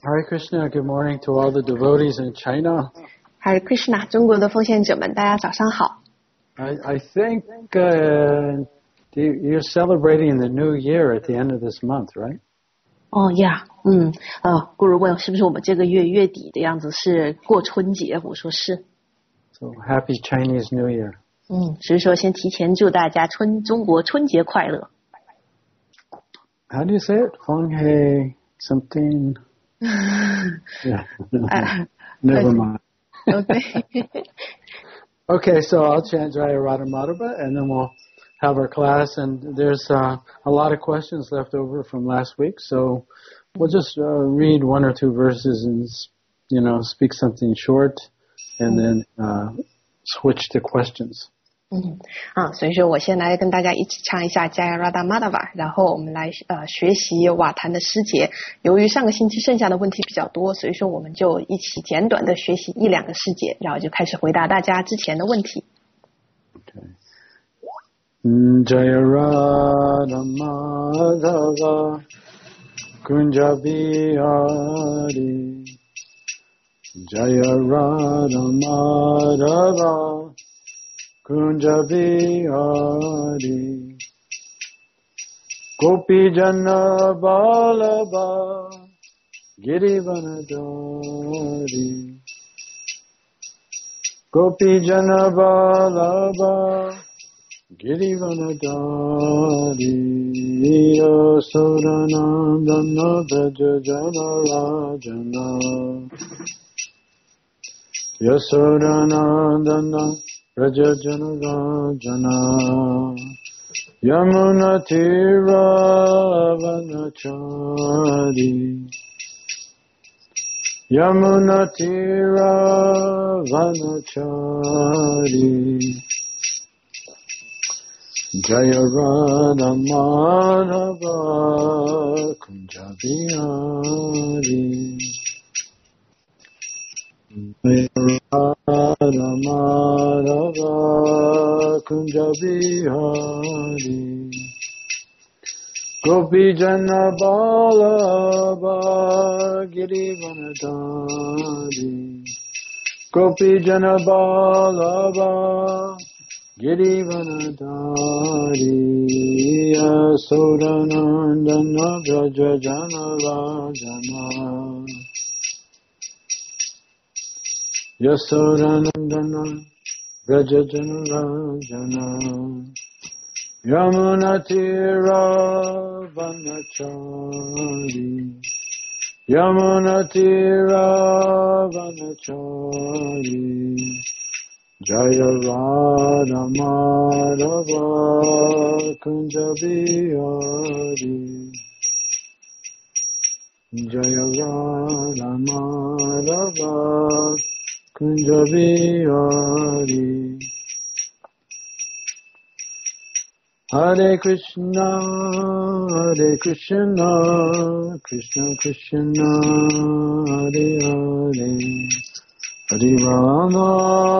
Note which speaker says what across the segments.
Speaker 1: Hare Krishna, good morning to all the devotees in China.
Speaker 2: Hare Krishna, 中国的奉献者们，大家早上好。
Speaker 1: I think you're celebrating the new year at the end of this month, right?
Speaker 2: 呀，顾如问是不是我们这个月底的样子是过春节？我说是。
Speaker 1: So happy Chinese New Year.
Speaker 2: 所以说先提前祝大家中国春节快乐。
Speaker 1: How do you say it? Feng something. Yeah. Never mind. Okay, so I'll chant Jaya Radha Madhava and then we'll have our class. And there's a lot of questions left over from last week, so we'll just read one or two verses and, speak something short and then switch to questions.
Speaker 2: 所以说我先来跟大家一起唱一下 Jaya Radha Madhava， 然后我们来学习瓦坛的诗节。由于上个星期剩下的问题比较多，所以说我们就一起简短的学习1-2个诗节，然后就开始回答大家之前的问题。
Speaker 1: Jaya Radha Madhava Kunja Bihari Jaya Radha Madhava Kunja Bihari Gopi Jana Balaba Girivanadari Gopi Jana Balaba Girivanadari Yasodanandana Braja Jana Rajana Yasodanandana Braja Jana Rajana Yamuna Tira Vanachari Yamuna Tira Vanachari Jaya Radha Madhava Kunja Bihari Jaya Radha Madhava Kunja Bihari Gopi Jana Balaba Girivanadari Gopi Jana Balaba Girivanadari Yasodanandana Braja Jana Rajana Yasodanandana Braja Jana Rajana Yamuna Tira Vanachari Yamuna Tira Vanachari Jaya Radha Madhava Kunja Bihari Jaya Radha Madhava Kunja Bihari Hare Krishna Krishna Krishna Hare Hare Hare Rama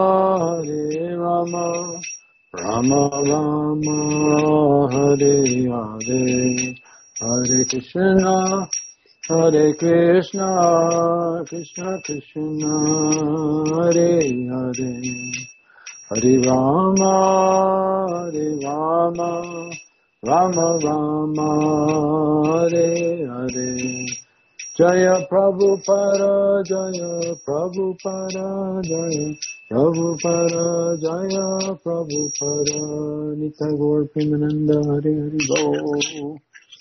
Speaker 1: Rama Rama Hare Hare Hare Krishna Krishna Krishna Hare Hare Hare Rama Rama Rama Hare Hare Jaya Prabhupada Jaya Prabhupada Jaya Prabhupada Jaya Prabhupada Nitai Gaur Premananda Hare Hare Bol.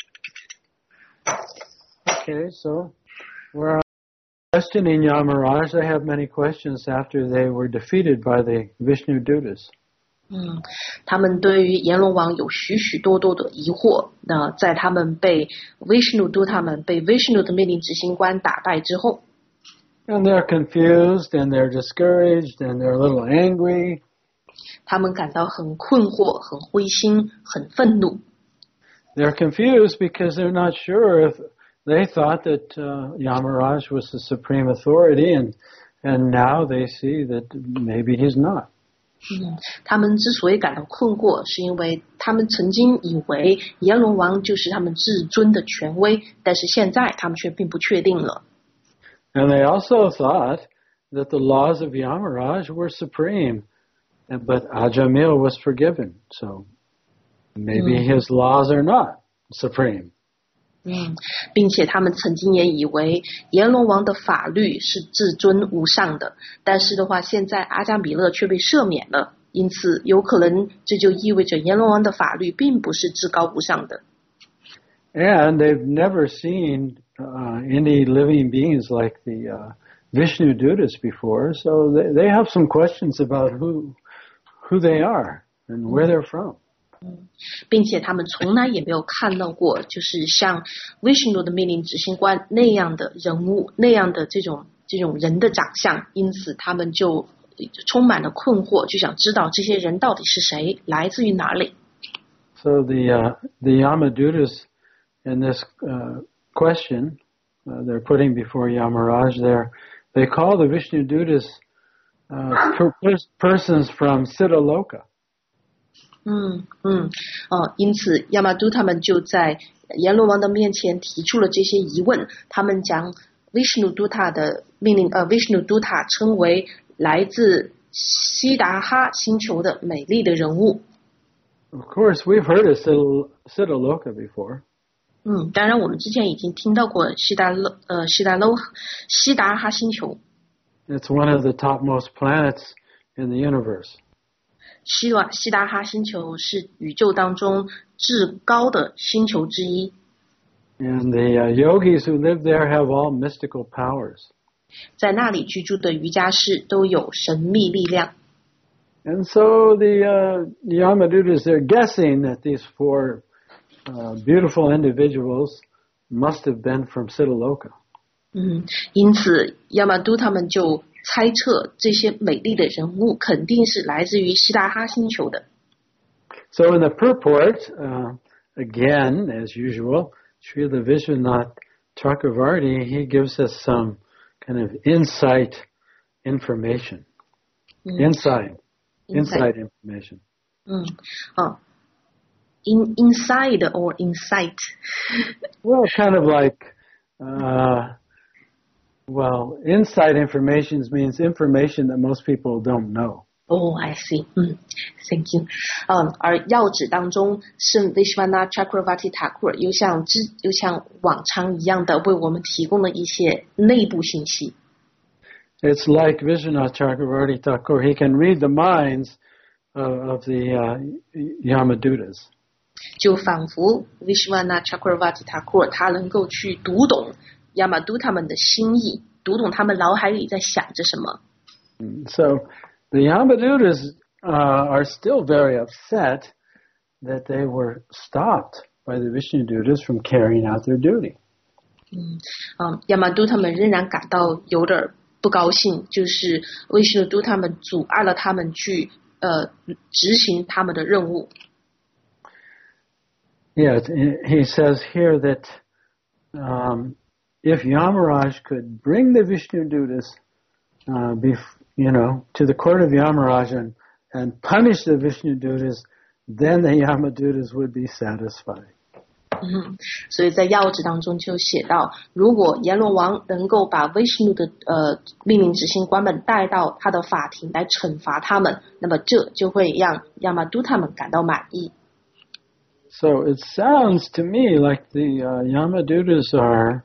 Speaker 1: Okay, so we're questioning Yamaraj. I have many questions after they were defeated by the Vishnu Dutas.
Speaker 2: 他们对于阎罗王有许许多多的疑惑。那在他们被 Vishnu 的命令执行官打败之后
Speaker 1: And they're confused and they're discouraged and they're a little angry.
Speaker 2: 他们感到很困惑、很灰心、很愤怒。
Speaker 1: They're confused because they're not sure if they thought that Yamaraj was the supreme authority and now they see that maybe he's not.
Speaker 2: 他们之所以感到困惑，是因为他们曾经以为阎罗王就是他们至尊的权威，但是现在他们却并不确定了。
Speaker 1: And they also thought that the laws of Yamaraj were supreme, but Ajamil was forgiven. So maybe his laws are not supreme.
Speaker 2: 并且他们曾经也以为阎罗王的法律是至尊无上的，但是的话，现在阿迦米勒却被赦免了，因此有可能这就意味着阎罗王的法律并不是至高无上的。
Speaker 1: And they've never seen any living beings like the Vishnu Dutas before, so they have some questions about who they are and where they're from.
Speaker 2: 并且他们从来也没有看到过，就是像 Vishnu 的命令执行官那样的人物，那样的这种人的长相，因此他们就充满了困惑，就想知道这些人到底是谁，来自于哪里。
Speaker 1: So the Yamadutas in this question they're putting before Yamaraj, they call the Vishnu Dutas persons from Siddhaloka.
Speaker 2: 因此亚玛都他们就在阎罗王的面前提出了这些疑问，他们将 Vishnu Duta 的命令Vishnu Duta 称为来自悉达哈星球的美丽的人物。
Speaker 1: Of course, we've heard of Siddhaloka before.
Speaker 2: 当然我们之前已经听到过悉达哈星球。
Speaker 1: It's one of the topmost planets in the universe.
Speaker 2: 悉达哈星球是宇宙当中至高的星球之一。
Speaker 1: And the yogis who live there have all mystical powers.
Speaker 2: 在那里居住的瑜伽士都有神秘力量。
Speaker 1: And so the Yamadutas, they're guessing that these four beautiful individuals must have been from Siddhaloka.
Speaker 2: 因此亚玛都他们就猜测这些美丽的人物肯定是来自于悉达哈星球的。
Speaker 1: So in the purport, again, as usual, Srila Vishwanath Chakravarti, he gives us some kind of inside information. Inside information.
Speaker 2: Inside or insight?
Speaker 1: Well, kind of like, inside information means information that most people don't know.
Speaker 2: Oh, I see. Thank you. 而要旨当中，圣 Vishwanath Chakravarti Thakur 又像往常一样的为我们提供了一些内部信息。
Speaker 1: It's like Vishwanath Chakravarti Thakur. He can read the minds of the Yamadutas.
Speaker 2: 就仿佛 Vishwanath Chakravarti Thakur 他能够去读懂亚玛都他们的心意，读懂他们脑海里在想着什么。
Speaker 1: So the Yamadutas are still very upset that they were stopped by the Vishnu Dutas from carrying out their duty.
Speaker 2: 亚玛都他们仍然感到有点不高兴，就是 Vishnu Duta 他们阻碍了他们去执行他们的任务。
Speaker 1: Yes, he says here that if Yamaraj could bring the Vishnu Dutas, to the court of Yamaraj and punish the Vishnu Dutas, then the Yamadutas would be satisfied.
Speaker 2: 所以在要旨当中就写到，如果阎罗王能够把 Vishnu 的命令执行官们带到他的法庭来惩罚他们，那么这就会让亚玛都他们感到满意。
Speaker 1: So it sounds to me like the Yamadutas are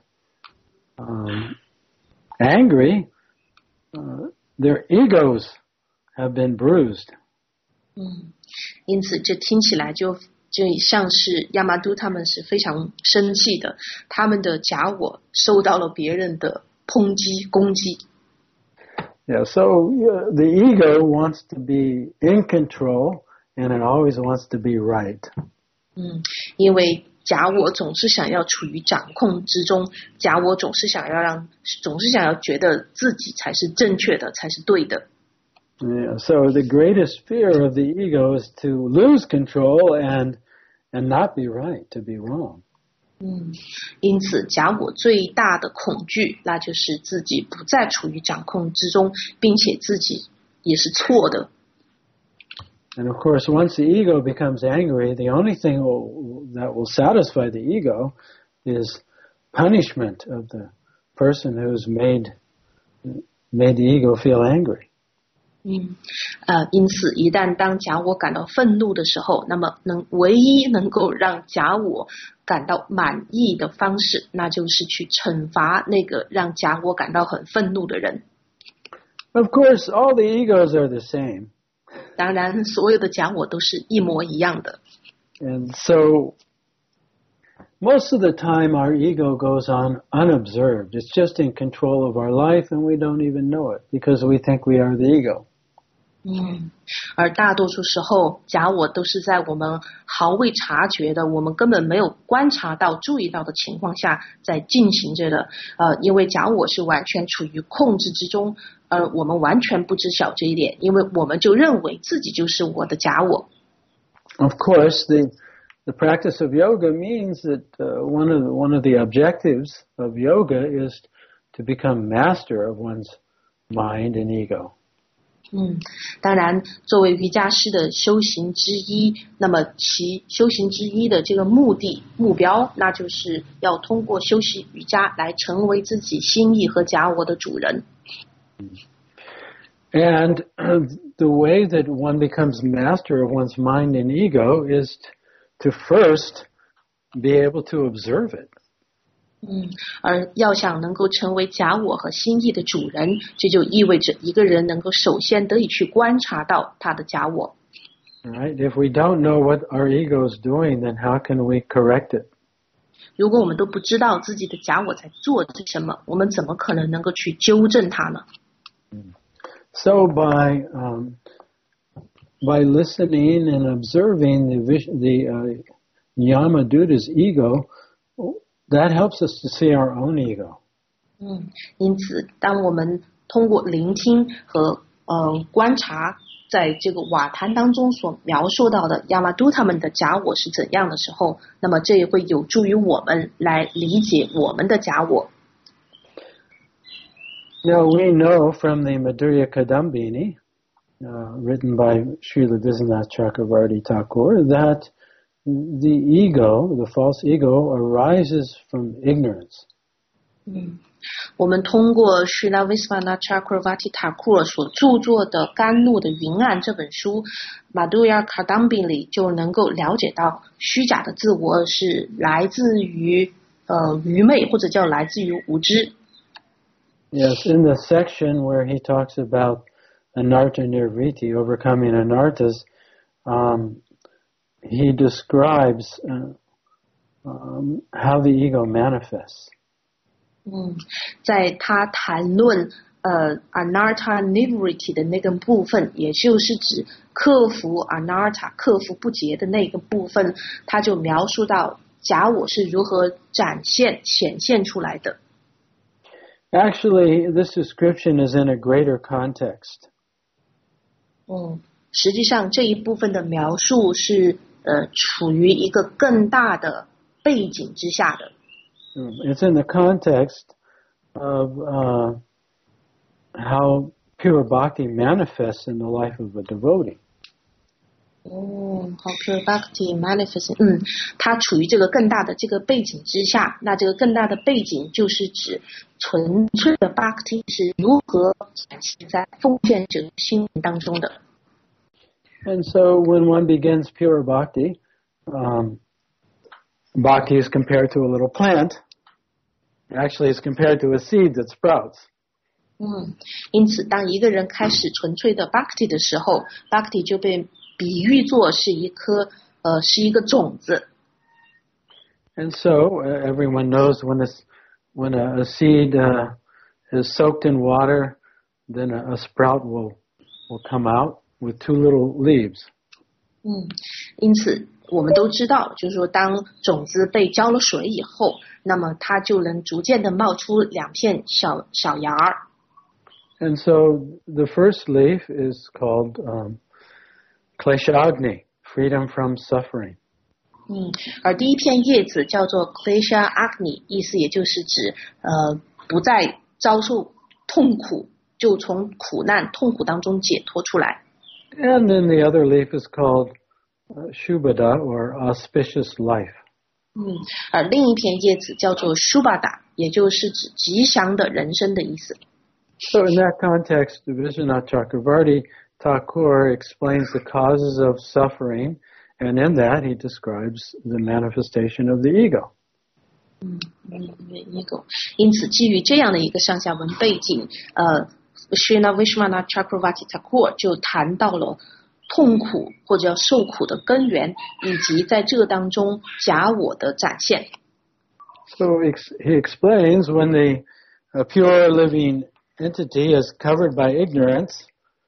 Speaker 1: angry. Their egos have been bruised.
Speaker 2: 因此这听起来就像是亚玛都他们是非常生气的，他们的假我受到了别人的抨击攻击。
Speaker 1: Yeah, so the ego wants to be in control and it always wants to be right.
Speaker 2: 因为假我总是想要处于掌控之中，假我总是想要觉得自己才是正确的，才是对的。
Speaker 1: Yeah, so the greatest fear of the ego is to lose control and not be right, to be wrong.
Speaker 2: 因此假我最大的恐惧，那就是自己不再处于掌控之中，并且自己也是错的。
Speaker 1: And of course, once the ego becomes angry, the only thing that will satisfy the ego is punishment of person who's made the ego feel angry.
Speaker 2: 因此一旦当假我感到愤怒的时候，那么唯一能够让假我感到满意的方式，那就是去惩罚那个让假我感到很愤怒的人。
Speaker 1: Of course, all the egos are the same.
Speaker 2: 当然，所有的假我都是一模一样的。
Speaker 1: And so, most of the time our ego goes on unobserved. It's just in control of our life and we don't even know it because we think we are the ego.
Speaker 2: 而大多数时候假我都是在我们毫未察觉的，我们根本没有观察到注意到的情况下在进行着的。因为假我是完全处于控制之中，而我们完全不知晓这一点，因为我们就认为自己就是我的假我。
Speaker 1: Of course, the practice of yoga means that one of the objectives of yoga is to become master of one's mind and ego.
Speaker 2: 当然作为瑜伽师的修行之一，那么其修行之一的这个目标，那就是要通过修习瑜伽来成为自己心意和假我的主人。
Speaker 1: And the way that one becomes master of one's mind and ego is to first be able to observe it.
Speaker 2: 而要想能够成为假我和心意的主人，这就意味着一个人能够首先得以去观察到他的假我。
Speaker 1: Right? If we don't know what our ego is doing, then how can we correct it?
Speaker 2: 如果我们都不知道自己的假我在做什么，我们怎么可能能够去纠正它呢？
Speaker 1: So by listening and observing the Yamaduta's ego, that helps us to see our own ego.
Speaker 2: 因此当我们通过聆听和观察在这个瓦坛当中所描述到的亚麻都他们的假我是怎样的时候，那么这也会有助于我们来理解我们的假我。
Speaker 1: Now we know from the Madhurya Kadambini, written by Srila Vishwanath Chakravarti Thakur, that the ego, the false ego, arises from ignorance.
Speaker 2: 我们通过 Srila Vishwanath Chakravarti Thakur 所著作的《甘露的云岸》这本书 Madhurya Kadambini 里就能够了解到虚假的自我是来自于愚昧，或者叫来自于无知。
Speaker 1: Yes, in the section where he talks about anartha nirvriti, overcoming anarthas, he describes how the ego manifests.
Speaker 2: 在他谈论anartha nirvriti 的那个部分，也就是指克服 anartha 克服不洁的那个部分，他就描述到假我是如何显现出来的。
Speaker 1: Actually, this description is in a greater context.
Speaker 2: 实际上这一部分的描述是处于一个更大的背景之下的。
Speaker 1: It's in the context of how pure bhakti manifests in the life of a devotee.
Speaker 2: How pure bhakti manifests. 它处于这个更大的这个背景之下，那这个更大的背景就是指纯粹的 bhakti 是如何展现在奉献者心灵当中的。
Speaker 1: And so when one begins pure bhakti, bhakti is compared to a little plant. Actually, it's compared to a seed that sprouts.
Speaker 2: 因此当一个人开始纯粹的 bhakti 的时候， bhakti 就被比喻作是一个种子。
Speaker 1: And so everyone knows when a seed is soaked in water, then a sprout will come out with two little leaves.
Speaker 2: 因此我们都知道，就是说当种子被浇了水以后，那么它就能逐渐的冒出两片小芽儿。
Speaker 1: And so the first leaf is called Kleshagni, freedom from suffering.
Speaker 2: 而第一片叶子叫做 Klesha Agni， 意思也就是指不再遭受痛苦，就从苦难痛苦当中解脱出来。
Speaker 1: And then the other leaf is called Shubhada, or auspicious life.
Speaker 2: 而另一片叶子叫做 Shubhada， 也就是指吉祥的人生的意思。
Speaker 1: So in that context, Vishwanath Chakravarti Thakur explains the causes of suffering, and in that he describes the manifestation of the ego.
Speaker 2: ego。因此，基于这样的一个上下文背景，Srila Vishwanath Chakravarti Thakur 就谈到了痛苦或者受苦的根源，以及在这当中假我的展现。
Speaker 1: So he explains when the pure living entity is covered by ignorance,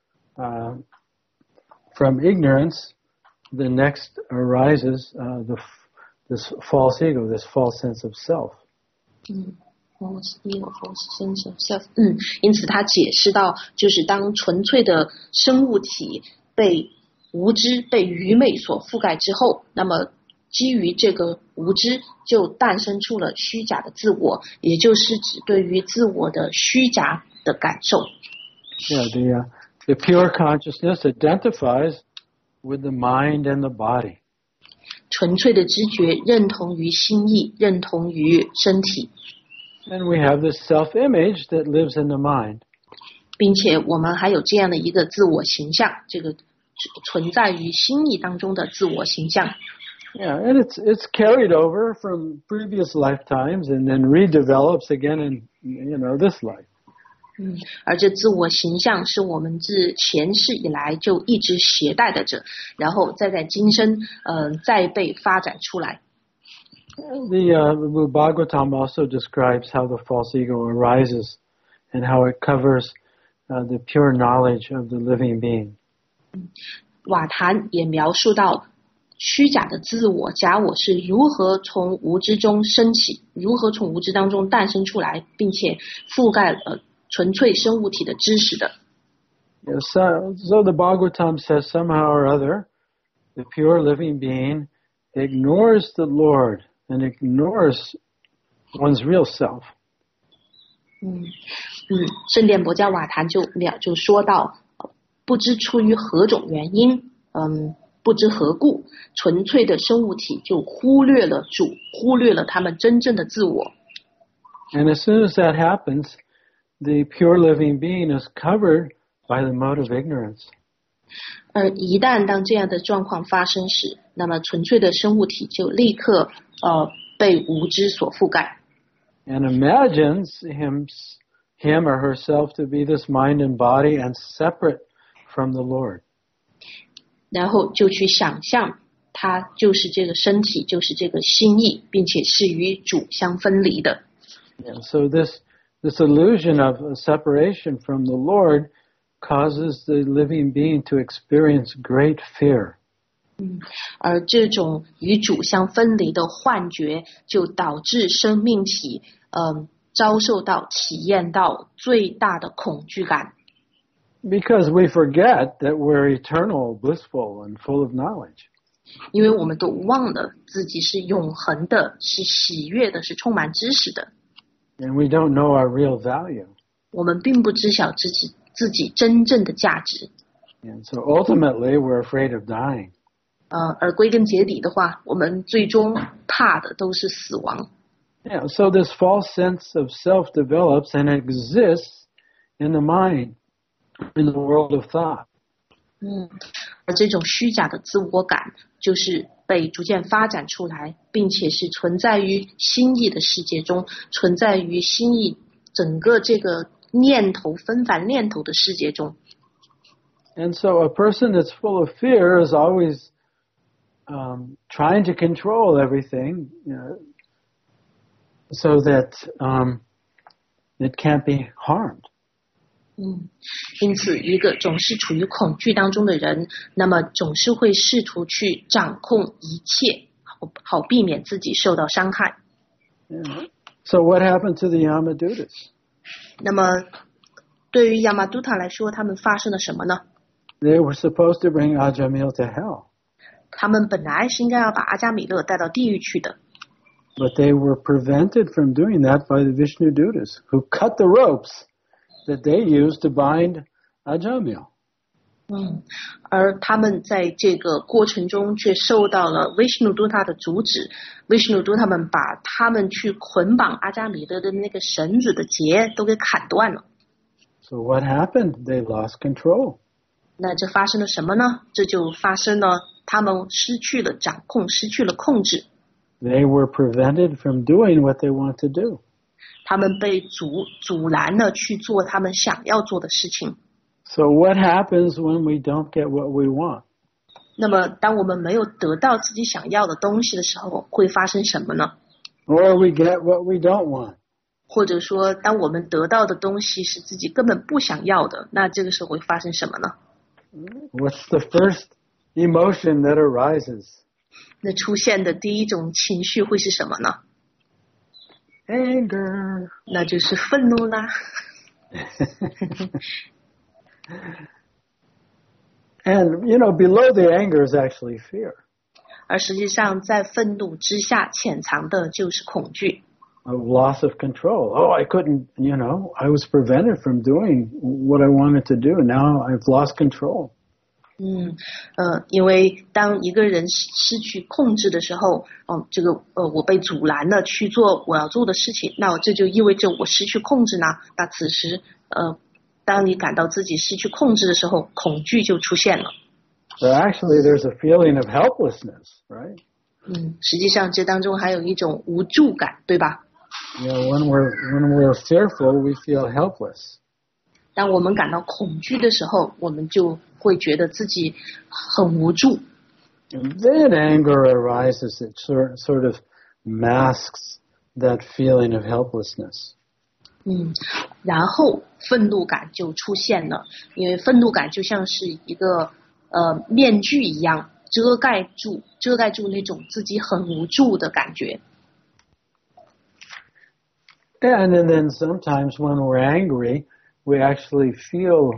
Speaker 1: from ignorance, the next arises this false ego, this false sense of self.
Speaker 2: False ego, false sense of self. 因此他解释到，就是当纯粹的生物体被无知、被愚昧所覆盖之后，那么基于这个无知，就诞生出了虚假的自我，也就是指对于自我的虚假的感受。
Speaker 1: Yeah, the pure consciousness identifies with the mind and the body.
Speaker 2: 纯粹的知觉认同于心意，认同于身体。
Speaker 1: And we have this self-image that lives in the mind.
Speaker 2: 并且我们还有这样的一个自我形象，这个存在于心意当中的自我形象。
Speaker 1: Yeah, and it's carried over from previous lifetimes and then redevelops again in this life.
Speaker 2: 而这自我形象是我们自前世以来就一直携带的着，然后再在今生再被发展出来。
Speaker 1: The Bhagavatam also describes how the false ego arises and how it covers the pure knowledge of the living being.
Speaker 2: 瓦坛也描述到虚假的自我、假我是如何从无知中升起，如何从无知当中诞生出来，并且覆盖了纯粹生物体的知识的。
Speaker 1: So the Bhagavatam says somehow or other, the pure living being ignores the Lord and ignores one's real self.
Speaker 2: 圣殿博迦瓦坛就说到，不知出于何种原因，不知何故，纯粹的生物体就忽略了主，忽略了他们真正的自我。
Speaker 1: And as soon as that happens, the pure living being is covered by the mode of ignorance.
Speaker 2: 而一旦当这样的状况发生时，那么纯粹的生物体就立刻被无知所覆盖。
Speaker 1: And imagines him or herself to be this mind and body and separate from the Lord.
Speaker 2: 然后就去想象它就是这个身体，就是这个心意，并且是与主相分离的。
Speaker 1: Yeah, so this illusion of separation from the Lord causes the living being to experience great fear.
Speaker 2: 而这种与主相分离的幻觉，就导致生命体遭受到、体验到最大的恐惧感。
Speaker 1: Because we forget that we're eternal, blissful, and full of knowledge.
Speaker 2: 因为我们都忘了自己是永恒的，是喜悦的，是充满知识的。
Speaker 1: And we don't know our real value.
Speaker 2: 我们并不知晓自己真正的价值。
Speaker 1: And so ultimately we're afraid of dying.
Speaker 2: 而归根结底的话，我们最终怕的都是死亡。
Speaker 1: Yeah, so this false sense of self develops and exists in the mind, in the world of thought.
Speaker 2: 而这种虚假的自我感就是被逐渐发展出来，并且是存在于心意的世界中，存在于心意整个这个念头纷繁念头的世界中。
Speaker 1: And so a person that's full of fear is always trying to control everything, so that it can't be harmed.
Speaker 2: 因此一个总是处于恐惧当中的人，那么总是会试图去掌控一切，好避免自己受到伤害。
Speaker 1: So what happened to the Yamadutas?
Speaker 2: 那么对于 Yamaduta 来说，他们发生了什么呢？
Speaker 1: They were supposed to bring Ajamil to hell.
Speaker 2: 他们本来是应该要把阿伽米勒带到地狱去的。
Speaker 1: But they were prevented from doing that by the Vishnudutas, who cut the ropes that they used to bind Ajamil.
Speaker 2: 而他们在这个过程中却受到了 Vishnuduta 的阻止。Vishnuduta 他们把他们去捆绑阿伽米德的那个绳子的结都给砍断了。
Speaker 1: So what happened? They lost control.
Speaker 2: 那这发生了什么呢？这就发生了他们失去了掌控，失去了控制。
Speaker 1: They were prevented from doing what they want to do.
Speaker 2: 他们被阻拦了去做他们想要做的事情。
Speaker 1: So what happens when we don't get what we want?
Speaker 2: 那么当我们没有得到自己想要的东西的时候，会发生什么呢？
Speaker 1: Or we get what we don't want.
Speaker 2: 或者说当我们得到的东西是自己根本不想要的，那这个时候会发生什么呢？
Speaker 1: What's the first emotion that arises?
Speaker 2: 那出现的第一种情绪会是什么呢？
Speaker 1: Anger.
Speaker 2: 那就是愤怒啦。
Speaker 1: And, below the anger is actually fear.
Speaker 2: 而实际上在愤怒之下潜藏的就是恐惧。
Speaker 1: Of loss of control. Oh, I couldn't, I was prevented from doing what I wanted to do. Now I've lost control.
Speaker 2: 因为当一个人失去控制的时候，我被阻拦了去做我要做的事情，那这就意味着我失去控制呢。那此时，当你感到自己失去控制的时候，恐惧就出现了。
Speaker 1: So actually, there's a feeling of helplessness, right?
Speaker 2: 实际上这当中还有一种无助感，对吧？
Speaker 1: When we're fearful, we feel helpless.
Speaker 2: 当我们感到恐惧的时候，我们就会觉得自己很无助。
Speaker 1: And then anger arises. It sort of masks that feeling of helplessness.
Speaker 2: 然后愤怒感就出现了，因为愤怒感就像是一个面具一样，遮盖住那种自己很无助的感觉。
Speaker 1: And then sometimes when we're angry, we actually feel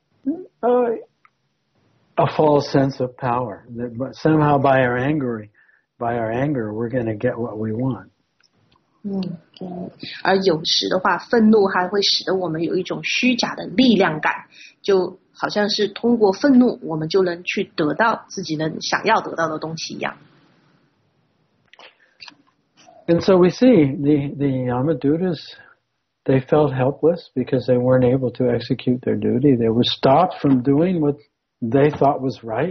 Speaker 1: a false sense of power. That somehow by our anger, we're going to get what we want.
Speaker 2: 而有时的话，愤怒还会使得我们有一种虚假的力量感，就好像是通过愤怒，我们就能去得到自己想要得到的东西一样。
Speaker 1: And so we see the Yamadutas, they felt helpless because they weren't able to execute their duty. They were stopped from doing what they thought was right.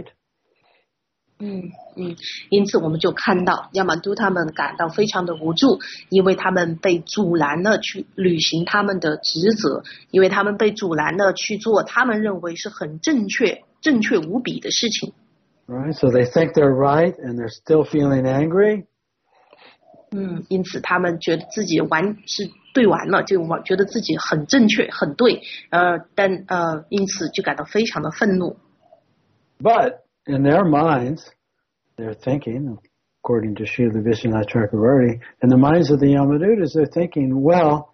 Speaker 2: 因此我们就看到亚玛都他们感到非常的无助，因为他们被阻拦了去履行他们的职责，因为他们被阻拦了去做他们认为是很正确无比的事情。
Speaker 1: Right, so they think they're right and they're still feeling angry.
Speaker 2: 因此他们觉得自己是对完了，就觉得自己很正确很对，但因此就感到非常的愤怒。
Speaker 1: But in their minds, they're thinking, according to Srila Vishwanath Chakravarti, in the minds of the Yamadutas, they're thinking, well,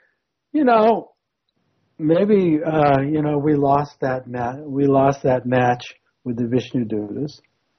Speaker 1: maybe, we lost that match with the Vishnudutas.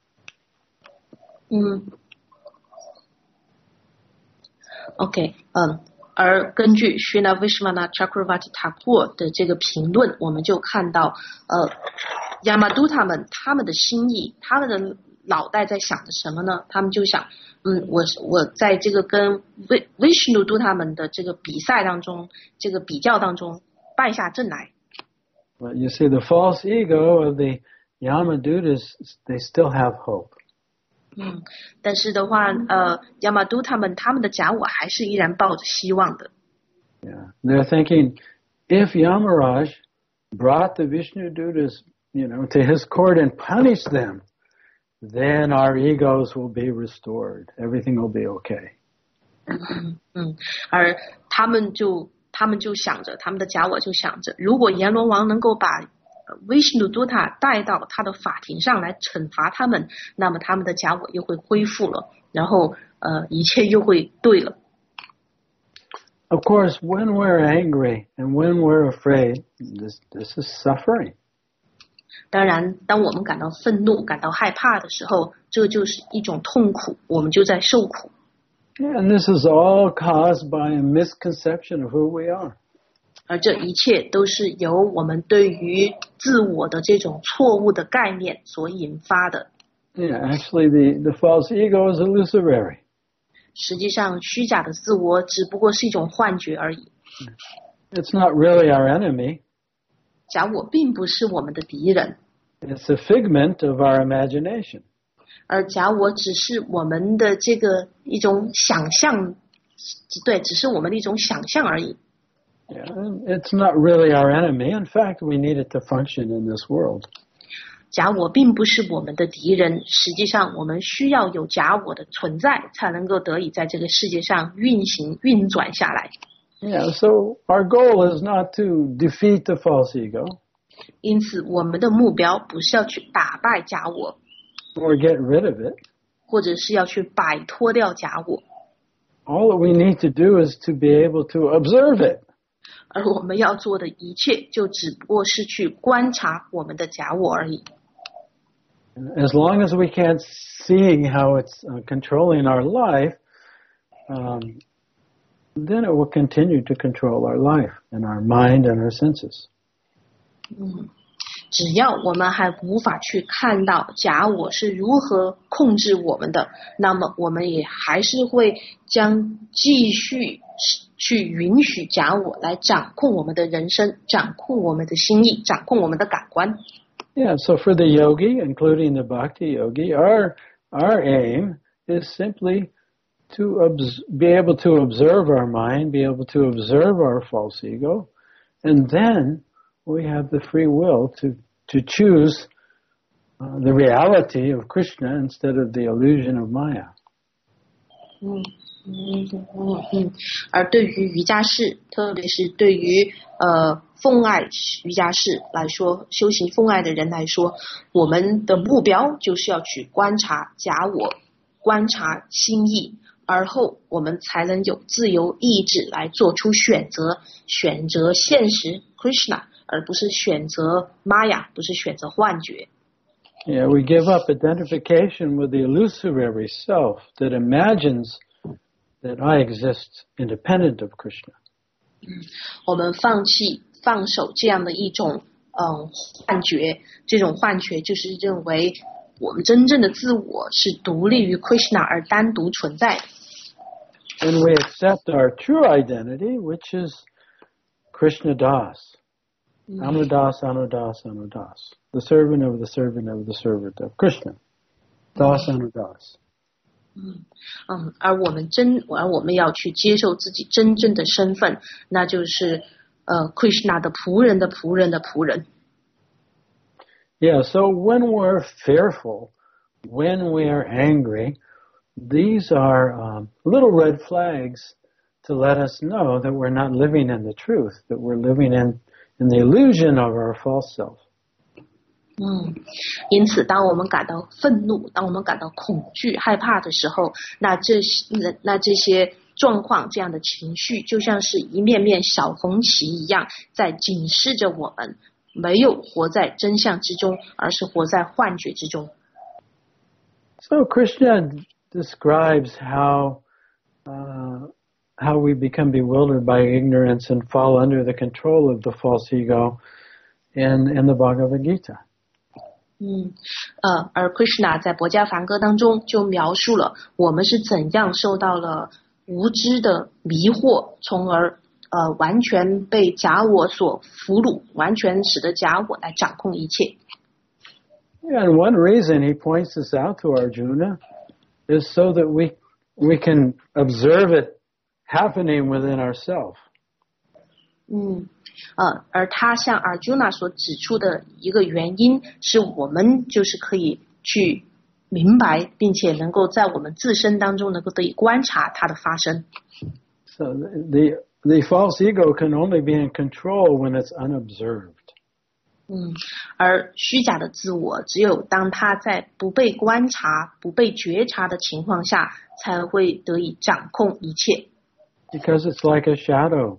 Speaker 2: OK, 而根据 Srila Vishwanath Chakravarti Thakur 的这个评论，我们就看到亚玛都他们的心意，他们的脑袋在想着什么呢？他们就想，我在这个跟 Vishnudu 他们的这个比赛当中，这个比较当中败下阵来。
Speaker 1: But you see, the false ego of the Yamadutas, they still have hope.
Speaker 2: 但是的话，亚玛都他们的假我还是依然抱着希望的。
Speaker 1: Yeah, they're thinking, if Yamaraj brought the Vishnudutas, to his court and punished them, then our egos will be restored. Everything will be okay.
Speaker 2: 而他们就想着，他们的假我就想着，如果阎罗王能够把Vishnuduta 带到他的法庭上来惩罚他们，那么他们的假我又会恢复了，然后一切又会对了。
Speaker 1: Of course, when we're angry and when we're afraid, this is suffering.
Speaker 2: 当然，当我们感到愤怒、感到害怕的时候，这就是一种痛苦，我们就在受苦。
Speaker 1: And this is all caused by a misconception of who we are.
Speaker 2: 而这一切都是由我们对于自我的这种错误的概念所引发的。
Speaker 1: Yeah, actually the false ego is illusory.
Speaker 2: 实际上虚假的自我只不过是一种幻觉而已。
Speaker 1: It's not really our enemy.
Speaker 2: 假我并不是我们的敌人。
Speaker 1: It's a figment of our imagination.
Speaker 2: 而假我只是我们的这个一种想象，对，只是我们的一种想象而已。
Speaker 1: Yeah, it's not really our enemy. In fact, we need it to function in this world.
Speaker 2: 假我并不是我们的敌人，实际上我们需要有假我的存在，才能够得以在这个世界上运转下来。
Speaker 1: Yeah, so our goal is not to defeat the false ego.
Speaker 2: 因此，我们的目标不是要去打败假我，
Speaker 1: or get rid of it.
Speaker 2: 或者是要去摆脱掉假我。
Speaker 1: All that we need to do is to be able to observe it.
Speaker 2: 而我们要做的一切，就只不过是去观察我们的假我而已。
Speaker 1: As long as we can't see how it's controlling our life, then it will continue to control our life and our mind and our senses.
Speaker 2: 只要我们还无法去看到假我是如何控制我们的，那么我们也还是会将继续去允许假我来掌控我们的人生，掌控我们的心意，掌控我们的感官。
Speaker 1: Yeah, so for the yogi, including the bhakti yogi, our aim is simply to be able to observe our mind, be able to observe our false ego, and then we have the free will to choose the reality of Krishna instead of the illusion of Maya.
Speaker 2: 而对于瑜伽士，特别是对于奉爱瑜伽士来说，修行奉爱的人来说，我们的目标就是要去观察假我，观察心意，而后我们才能有自由意志来做出选择，选择现实 Krishna， 而不是选择 Maya， 不是选择幻觉。
Speaker 1: Yeah, we give up identification with the illusory self that imagines that I exist independent of Krishna.
Speaker 2: 我们放手这样的一种幻觉，这种幻觉就是认为我们真正的自我是独立于 Krishna 而单独存在的。
Speaker 1: And we accept our true identity, which is Krishna Das. Anudas, Anudas, Anudas. The servant of the servant of the servant of Krishna. Das Anudas.
Speaker 2: 而我们要去接受自己真正的身份，那就是Krishna 的仆人的仆人的仆人。
Speaker 1: Yeah, so when we're fearful, when we are angry, these are little red flags to let us know that we're not living in the truth, that we're living in the illusion of our false self.
Speaker 2: 因此当我们感到愤怒，当我们感到恐惧害怕的时候，那这些状况，这样的情绪就像是一面面小红旗一样，在警示着我们没有活在真相之中，而是活在幻觉之中。
Speaker 1: So Krishna describes how we become bewildered by ignorance and fall under the control of the false ego in the Bhagavad Gita.
Speaker 2: 而 Krishna 在《般若梵歌》当中就描述了我们是怎样受到了无知的迷惑，从而完全被假我所俘虏，完全使得假我来掌控一切。
Speaker 1: And one reason he points this out to Arjuna is so that we can observe it happening within ourselves.
Speaker 2: 而他向 Arjuna 所指出的一个原因是我们就是可以去明白，并且能够在我们自身当中能够得以观察它的发生。
Speaker 1: So the false ego can only be in control when it's unobserved.
Speaker 2: 而虚假的自我只有当他在不被观察、不被觉察的情况下，才会得以掌控一切。
Speaker 1: Because it's like a shadow.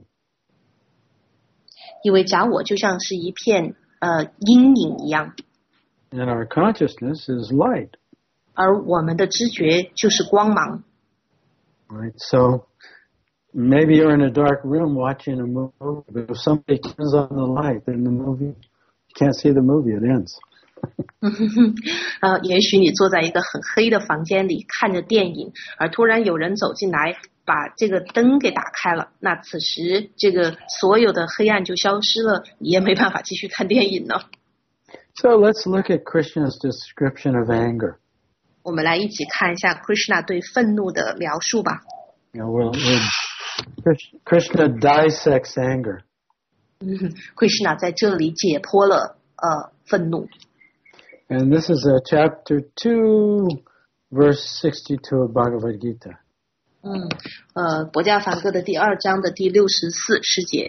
Speaker 2: 因为假我就像是一片阴影一样，
Speaker 1: And our consciousness is light.
Speaker 2: 而我们的知觉就是光芒。
Speaker 1: Right? So Maybe you're in a dark room watching a movie, but if somebody turns on the light, then the movie, you can't see the movie, it ends.
Speaker 2: 也许你坐在一个很黑的房间里看着电影，而突然有人走进来，把这个灯给打开了，那此时这个所有的黑暗就消失了，你也没办法继续看电影了。
Speaker 1: So let's look at Krishna's description of anger.
Speaker 2: 我们来一起看一下 Krishna 对愤怒的描述吧。
Speaker 1: Krishna dissects anger.
Speaker 2: Krishna 在这里解剖了愤怒。
Speaker 1: And this is chapter 2, verse 62 of Bhagavad Gita.
Speaker 2: 博伽梵歌的第2章的第64诗节。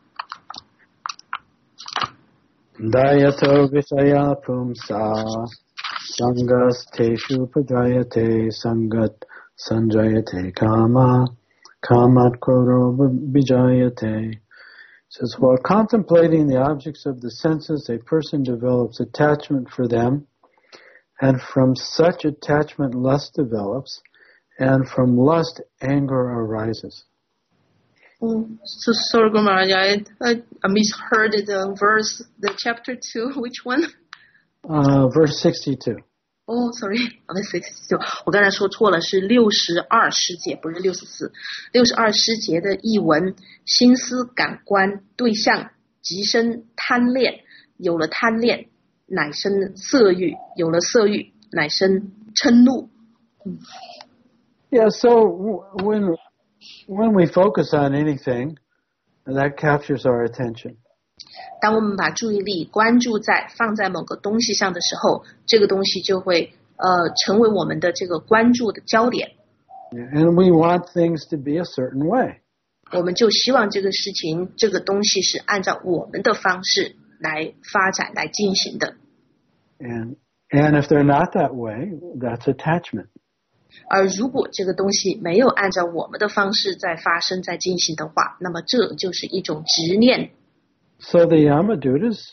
Speaker 1: Dayato visaya pumsa sangasteshu padayate sangat sanjayate kama kamat koro vijayate. It says, while contemplating the objects of the senses, a person develops attachment for them, and from such attachment lust develops, and from lust anger arises.
Speaker 2: So sorry, Maharaj, I misheard the verse, the chapter 2, which one?
Speaker 1: Verse 62.
Speaker 2: Oh, sorry, 62. 我刚才说错了，是62诗节，不是64。62诗节的译文：心思、感官、对象即生贪恋，有了贪恋，乃生色欲，有了色欲，乃生嗔怒。
Speaker 1: Yeah, so when we focus on anything, that captures our attention.
Speaker 2: 当我们把注意力关注放在某个东西上的时候，这个东西就会成为我们的这个关注的焦点。
Speaker 1: And we want things to be a certain way.
Speaker 2: 我们就希望这个事情，这个东西是按照我们的方式来发展、来进行的。
Speaker 1: And if they're not that way, that's attachment.
Speaker 2: 而如果这个东西没有按照我们的方式在发生、在进行的话，那么这就是一种执念。
Speaker 1: So the Yamadutas,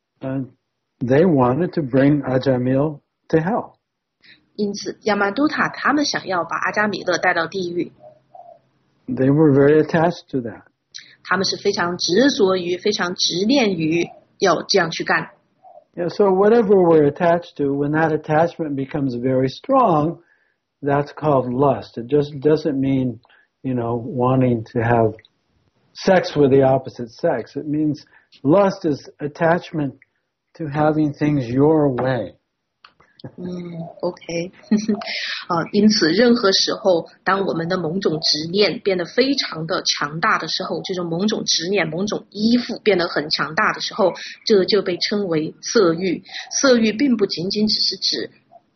Speaker 1: they wanted to bring Ajamil to hell.
Speaker 2: 因此，亚玛都塔他们想要把阿迦米勒带到地狱。
Speaker 1: They were very attached to that.
Speaker 2: 他们是非常执着于、非常执念于要这样去干。
Speaker 1: Yeah, so whatever we're attached to, when that attachment becomes very strong, that's called lust. It just doesn't mean, wanting to have sex with the opposite sex. It means lust is attachment to having things your way.
Speaker 2: OK 因此任何时候当我们的某种执念变得非常的强大的时候，这种某种执念、某种依附变得很强大的时候，这就被称为色欲。色欲并不仅仅只是指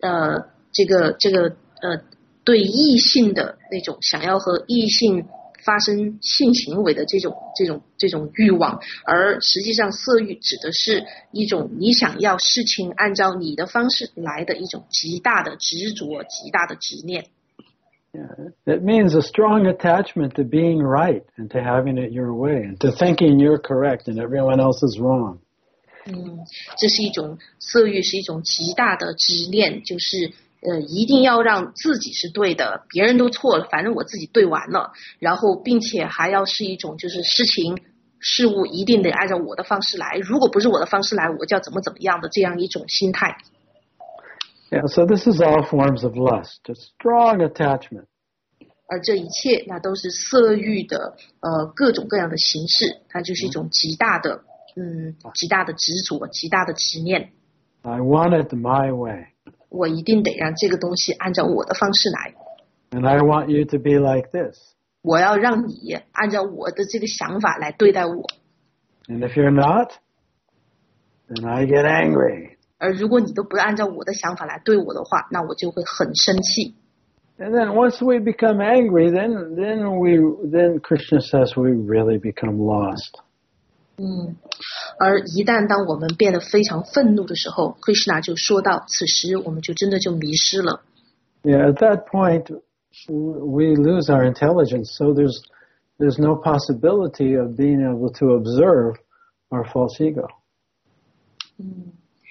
Speaker 2: 对异性的那种想要和异性发生性行为的这种欲望，而实际上色欲指的是一种你想要事情按照你的方式来的一种极大的执着、极大的执念。
Speaker 1: Yeah, it means a strong attachment to being right and to having it your way and to thinking you're correct and everyone else is wrong.
Speaker 2: 这是一种色欲，是一种极大的执念，就是一定要让自己是对的，别人都错了，反正我自己对完了，然后并且还要是一种就是事物一定得按照我的方式来，如果不是我的方式来，我就要怎么样的这样一种心态。
Speaker 1: Yeah, so this is all forms of lust, a strong attachment.
Speaker 2: 而这一切那都是色欲的各种各样的形式，它就是一种极大的执着，极大的执念。
Speaker 1: I want it my way.
Speaker 2: 我一定得让这个东西按照我的方式来。
Speaker 1: And I want you to be like this.
Speaker 2: 我要让你按照我的这个想法来对待我。
Speaker 1: And if you're not, then I get angry.
Speaker 2: 而如果你都不按照我的想法来对我的话，那我就会很生气。
Speaker 1: And then once we become angry, then Krishna says we really become lost.
Speaker 2: 而一旦当我们变得非常愤怒的时候 Krishna 就说到，此时我们就真的就迷失了。
Speaker 1: Yeah, at that point we lose our intelligence, so there's no possibility of being able to observe our false ego.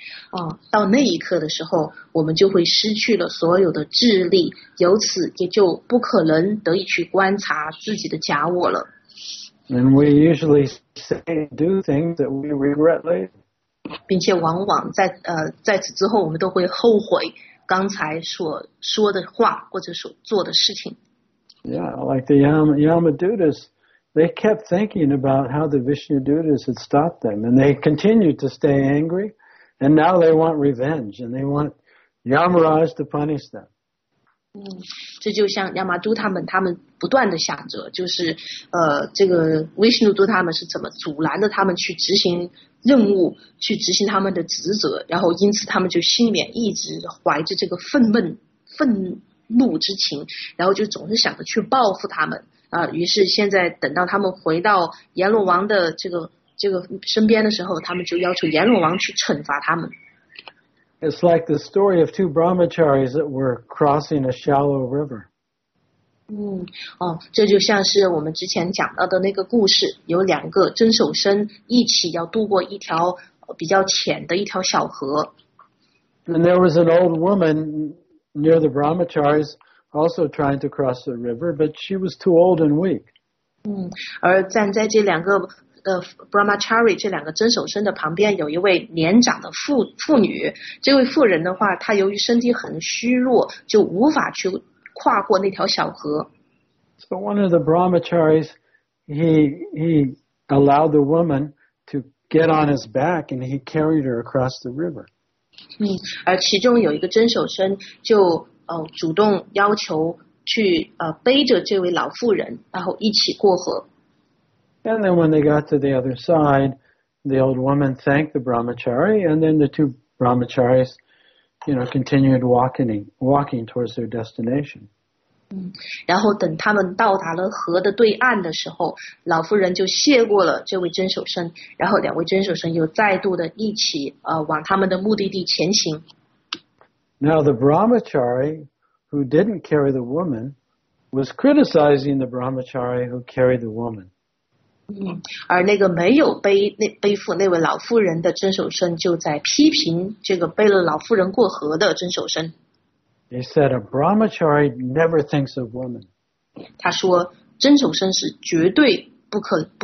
Speaker 3: 到那一刻的时候，我们就会失去了所有的智力，由此也就不可能得以去观察自己的假我了。
Speaker 1: And we usually say and do things that we regret later.
Speaker 3: 并且往往在此之后，我们都会后悔刚才所说的话或者所做的事情。
Speaker 1: Yeah, like the Yamadutas, they kept thinking about how the Vishnudutas had stopped them, and they continued to stay angry, and now they want revenge, and they want Yamaraj to punish them.
Speaker 3: 这就像亚麻都他们不断的想着，就是这个 Vishnudu 他们是怎么阻拦着他们去执行任务，去执行他们的职责，然后因此他们就心里面一直怀着这个愤怒之情，然后就总是想着去报复他们于是现在等到他们回到阎罗王的这个身边的时候，他们就要求阎罗王去惩罚他们。
Speaker 1: It's like the story of two brahmacharis that were crossing a shallow river.
Speaker 3: 这就像是我们之前讲到的那个故事，有两个真手僧一起要渡过一条比较浅的一条小河。
Speaker 1: And there was an old woman near the brahmacharis also trying to cross the river, but she was too old and weak.
Speaker 3: 而站在这两个brahmachari 这两个真手僧的旁边，有一位年长的妇女。这位妇人的话，她由于身体很虚弱，就无法去跨过那条小河。
Speaker 1: So one of the brahmacharis, he allowed the woman to get on his back, and he carried her across the river.
Speaker 3: 而其中有一个真手僧就主动要求去背着这位老妇人，然后一起过河。
Speaker 1: And then when they got to the other side, the old woman thanked the brahmachari, and then the two brahmacharis, continued walking towards their destination.
Speaker 3: 然后等他们到达了河的对岸的时候，老妇人就谢过了这位真手僧，然后两位真手僧又再度的一起往他们的目的地前行。
Speaker 1: Now the brahmachari who didn't carry the woman was criticizing the brahmachari who carried the woman.
Speaker 3: 而那个没有背负那位老妇人的真手僧就在批评这个背了老妇人过河的真手僧。
Speaker 1: He said a brahmachari never thinks of women.
Speaker 3: 他说真手僧是绝对不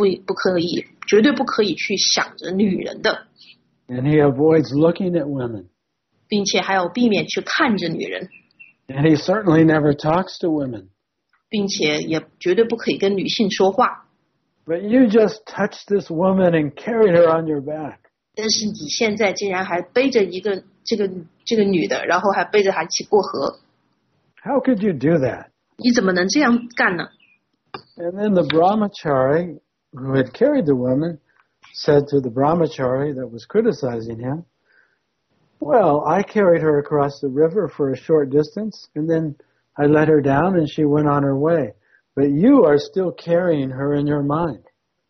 Speaker 3: 可以去想着女人的。
Speaker 1: And he avoids looking at women.
Speaker 3: 并且还要避免去看着女人。
Speaker 1: And he certainly never talks to women.
Speaker 3: 并且也绝对不可以跟女性说话。
Speaker 1: But you just touched this woman and carried her on your back.
Speaker 3: 但是你现在竟然还背着这个女的，然后还背着她一起过河。
Speaker 1: How could you do that?
Speaker 3: 你怎么能这样干呢？
Speaker 1: And then the brahmachari who had carried the woman said to the brahmachari that was criticizing him, well, I carried her across the river for a short distance, and then I let her down and she went on her way. But you are still carrying her in your mind.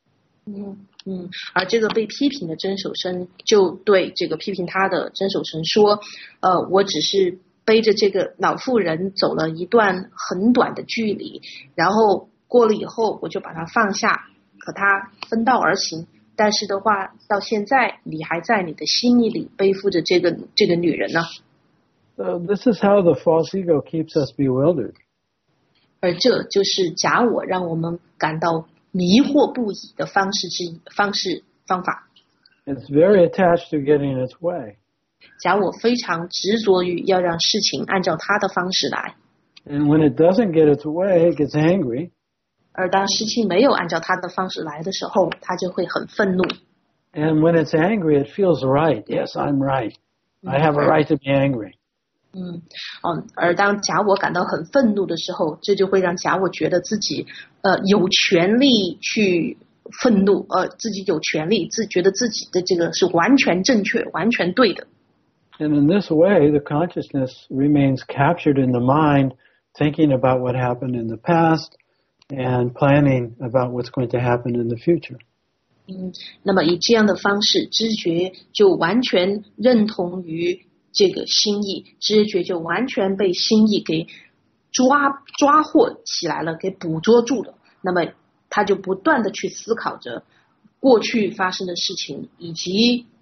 Speaker 3: 而这个被批评的真手僧就对这个批评他的真手僧说，我只是背着这个老妇人走了一段很短的距离，然后过了以后我就把她放下，和她分道而行。但是的话，到现在你还在你的心里背负着这个女人呢。
Speaker 1: So this is how the false ego keeps us bewildered.
Speaker 3: 而这就是假我让我们感到迷惑不已的方法。
Speaker 1: It's very attached to getting its way.
Speaker 3: 假我非常执着于要让事情按照他的方式来。
Speaker 1: And when it doesn't get its way, it gets angry.
Speaker 3: 而当事情没有按照他的方式来的时候，他就会很愤怒。
Speaker 1: And when it's angry, it feels right. Yes, I'm right. I have a right to be angry.
Speaker 3: 而当假我感到很愤怒的时候，这就会让假我觉得自己有权利去愤怒，自己有权利，觉得自己的这个是完全正确、完全对的。
Speaker 1: And in this way, the consciousness remains captured in the mind, thinking about what happened in the past and planning about what's going to happen in the future.
Speaker 3: 那么以这样的方式，知觉就完全认同于这个心意，知觉就完全被心意给抓获起来了，给捕捉住了。那么他就不断的去思考着过去发生的事情，以及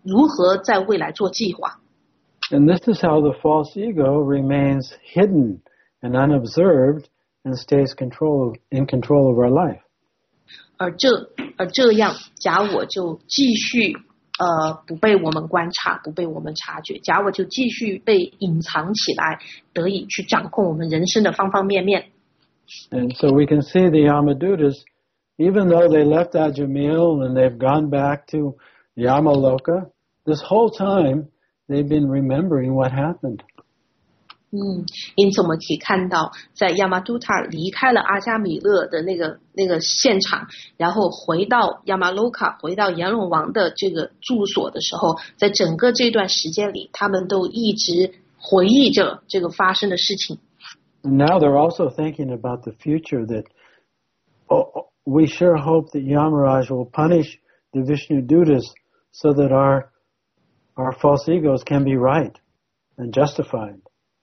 Speaker 3: 如何在未来做计划。
Speaker 1: And this is how the false ego remains hidden and unobserved and stays in control of our life.
Speaker 3: 而这样假我就继续不被我们观察，不被我们察觉，假我就继续被隐藏起来，得以去掌控我们人生的方方面面。
Speaker 1: And so we can see the Yamadutas, even though they left Ajamil and they've gone back to Yamaloka, this whole time they've been remembering what happened.
Speaker 3: 因此我们可以看到，在亚麻都塔离开了阿加米勒的那个现场，然后回到亚麻洛卡，回到阎罗王的这个住所的时候，在整个这段时间里，他们都一直回忆着这个发生的事情。
Speaker 1: And now they're also thinking about the future, that we sure hope that Yamaraj will punish the Vishnu Dutas so that our false egos can be right and justified.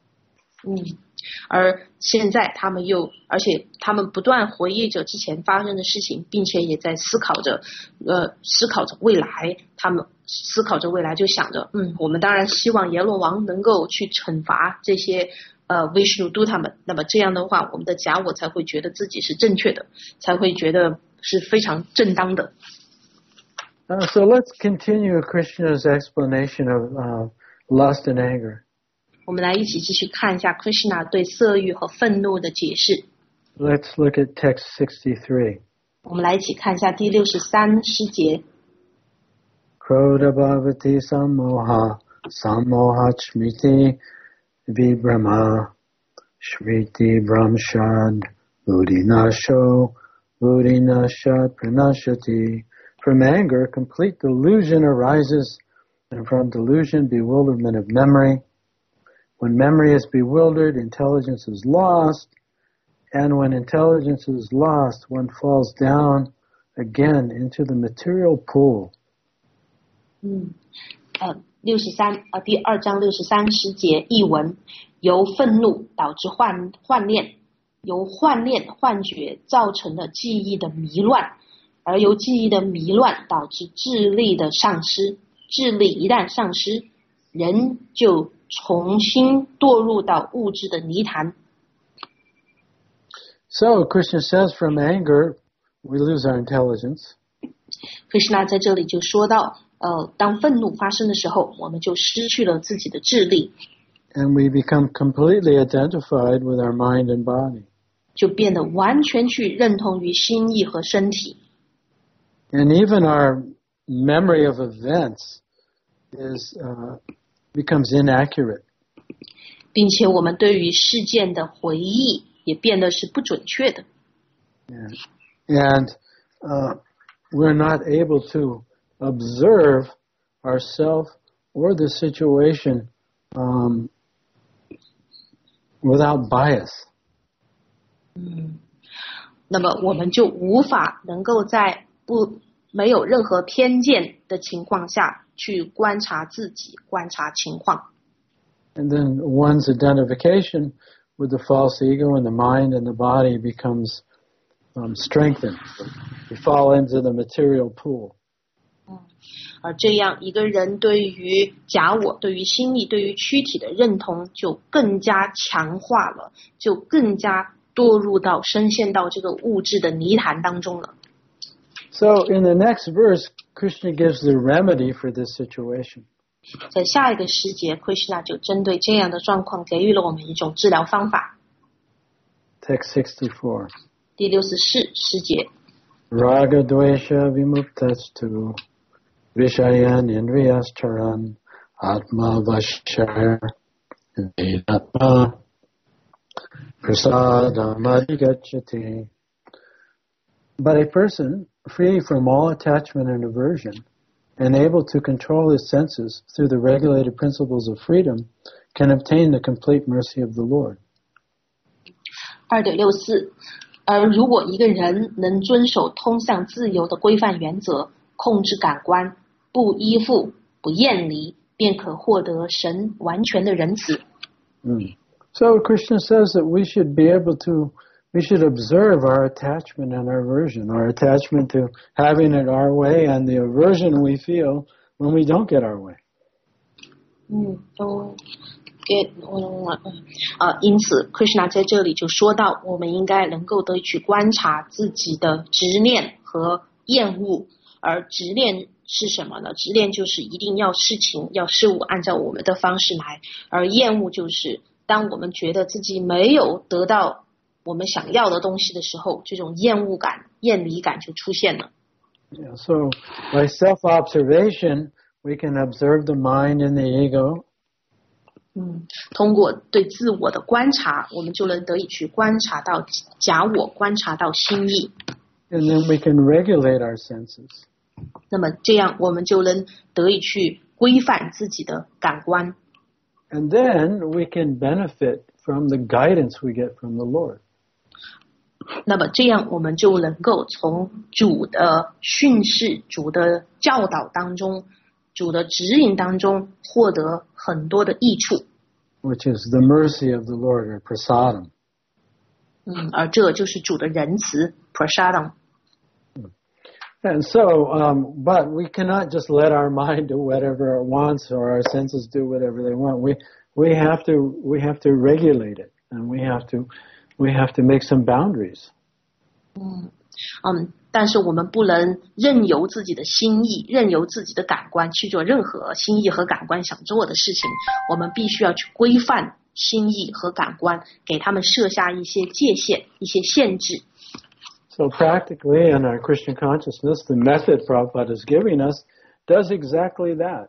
Speaker 3: 而现在而且他们不断回忆着之前发生的事情，并且也在思考着未来。他们思考着未来，就想着，我们当然希望阎罗王能够去惩罚这些Vishnu Duta们。那么这样的话，我们的假我才会觉得自己是正确的，才会觉得是非常正当的。
Speaker 1: So let's continue Krishna's explanation of lust and anger.
Speaker 3: 我们来一起继续看一下 Krishna 对色欲和愤怒的解释。
Speaker 1: Let's look at text 63.
Speaker 3: 我们来一起看一下第63诗节。
Speaker 1: Krodha bhavati sammoha sammohat shmriti vibhrama shmriti brahmshad buddhinasho buddhinashat pranashati. From anger, complete delusion arises, and from delusion, bewilderment of memory. When memory is bewildered, intelligence is lost, and when intelligence is lost, one falls down again into the material pool.
Speaker 3: 第2章63诗节译文，由愤怒导致幻念，由幻念幻觉造成的记忆的迷乱，而由记忆的迷乱导致智力的丧失，智力一旦丧失，人就重新堕入到物质的泥潭。
Speaker 1: So Krishna says, from anger, we lose our intelligence.
Speaker 3: Krishna 在这里就说到，当愤怒发生的时候，我们就失去了自己的智力。
Speaker 1: And we become completely identified with our mind and body.
Speaker 3: 就变得完全去认同于心意和身体。
Speaker 1: And even our memory of events becomes inaccurate.
Speaker 3: 并且我们对于事件的回忆也变得是不准确的。
Speaker 1: And we're not able to observe ourselves or the situation without bias.
Speaker 3: 那么我们就无法能够在没有任何偏见的情况下去观察自己，观察情况。
Speaker 1: And then one's identification with the false ego and the mind and the body becomes strengthened. We fall into the material pool.
Speaker 3: 而这样一个人对于假我、对于心理、对于躯体的认同就更加强化了，就更加堕入到深陷到这个物质的泥潭当中了。
Speaker 1: So in the next verse, Krishna gives the remedy for this situation.
Speaker 3: 在下一个诗节 Krishna 就针对这样的状况给予了我们一种治疗方法。
Speaker 1: Text 64.
Speaker 3: 第64诗节
Speaker 1: Raga dvesha vimuktastu vishayan indriyascharan atma vashya vedatma prasadam adhigacchati. But a person free from all attachment and aversion and able to control his senses through the regulated principles of freedom can obtain the complete mercy of the Lord.
Speaker 3: 2.64 而如果一个人能遵守通向自由的规范原则，控制感官，不依附，不厌离，便可获得神完全的仁慈。
Speaker 1: So Krishna says that we should observe our attachment and our aversion, our attachment to having it our way and the aversion we feel when we don't get our way.
Speaker 3: 因此 Krishna 在这里就说到，我们应该能够得以去观察自己的执念和厌恶。而执念是什么呢？执念就是一定要事物按照我们的方式来，而厌恶就是当我们觉得自己没有得到我们想要的东西的时候，这种厌恶感、厌离感就出现了。
Speaker 1: Yeah, so by self-observation, we can observe the mind and the ego.
Speaker 3: 通过对自我的观察，我们就能得以去观察到假我，观察到心意。
Speaker 1: And then we can regulate our senses.
Speaker 3: 那么这样我们就能得以去规范自己的感官。
Speaker 1: And then we can benefit from the guidance we get from the Lord.
Speaker 3: 那么这样我们就能够从主的训示、主的教导当中、主的指引当中获得很多的益处。
Speaker 1: Which is the mercy of the Lord, or prasadam.
Speaker 3: 而这就是主的仁慈 prasadam.
Speaker 1: And so, but we cannot just let our mind do whatever it wants, or our senses do whatever they want. We have to regulate it, and we have to make some boundaries.
Speaker 3: 但是我们不能任由自己的心意、任由自己的感官去做任何心意和感官想做的事情。我们必须要去规范心意和感官，给他们设下一些界限、一些限制。
Speaker 1: So practically in our Christian consciousness, the method Prabhupada is giving us does exactly that.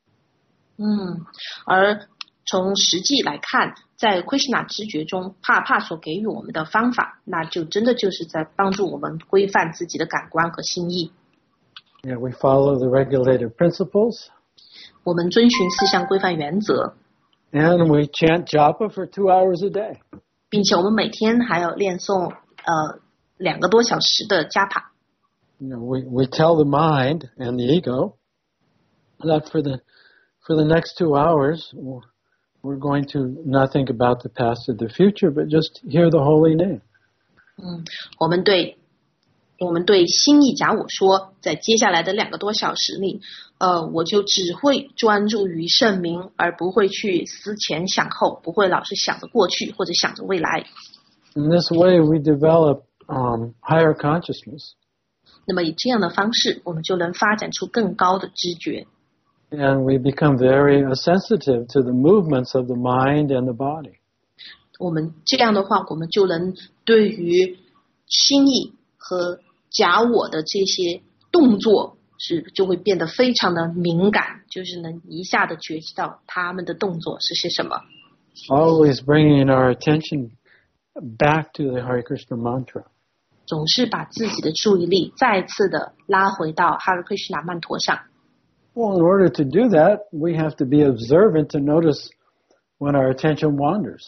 Speaker 3: 而从实际来看，在 Krishna 知觉中，帕所给予我们的方法，那就真的就是在帮助我们规范自己的感官和心意。
Speaker 1: Yeah, we follow the regulated principles.
Speaker 3: 我们遵循4项规范原则。
Speaker 1: And we chant japa for 2 hours a day.
Speaker 3: 并且我们每天还要练诵2个多小时的加帕。
Speaker 1: We tell the mind and the ego that for the next 2 hours we're going to not think about the past or the future, but just hear the holy name.
Speaker 3: 我们对心意假我说，在接下来的2个多小时里，我就只会专注于圣名，而不会去思前想后，不会老是想着过去或者想着未来。
Speaker 1: In this way, we develop higher consciousness.
Speaker 3: 那么以这样的方式，我们就能发展出更高的知觉。
Speaker 1: And we become very sensitive to the movements of the mind and the body.
Speaker 3: 我们这样的话，我们就能对于心意和假我的这些动作就会变得非常的敏感，就是能一下子觉知到他们的动作是些什么。
Speaker 1: Always bringing our attention back to the Hare Krishna mantra.
Speaker 3: 总是把自己的注意力再次的拉回到 Hare Krishna 曼陀上。
Speaker 1: Well, in order to do that, we have to be observant to notice when our attention wanders.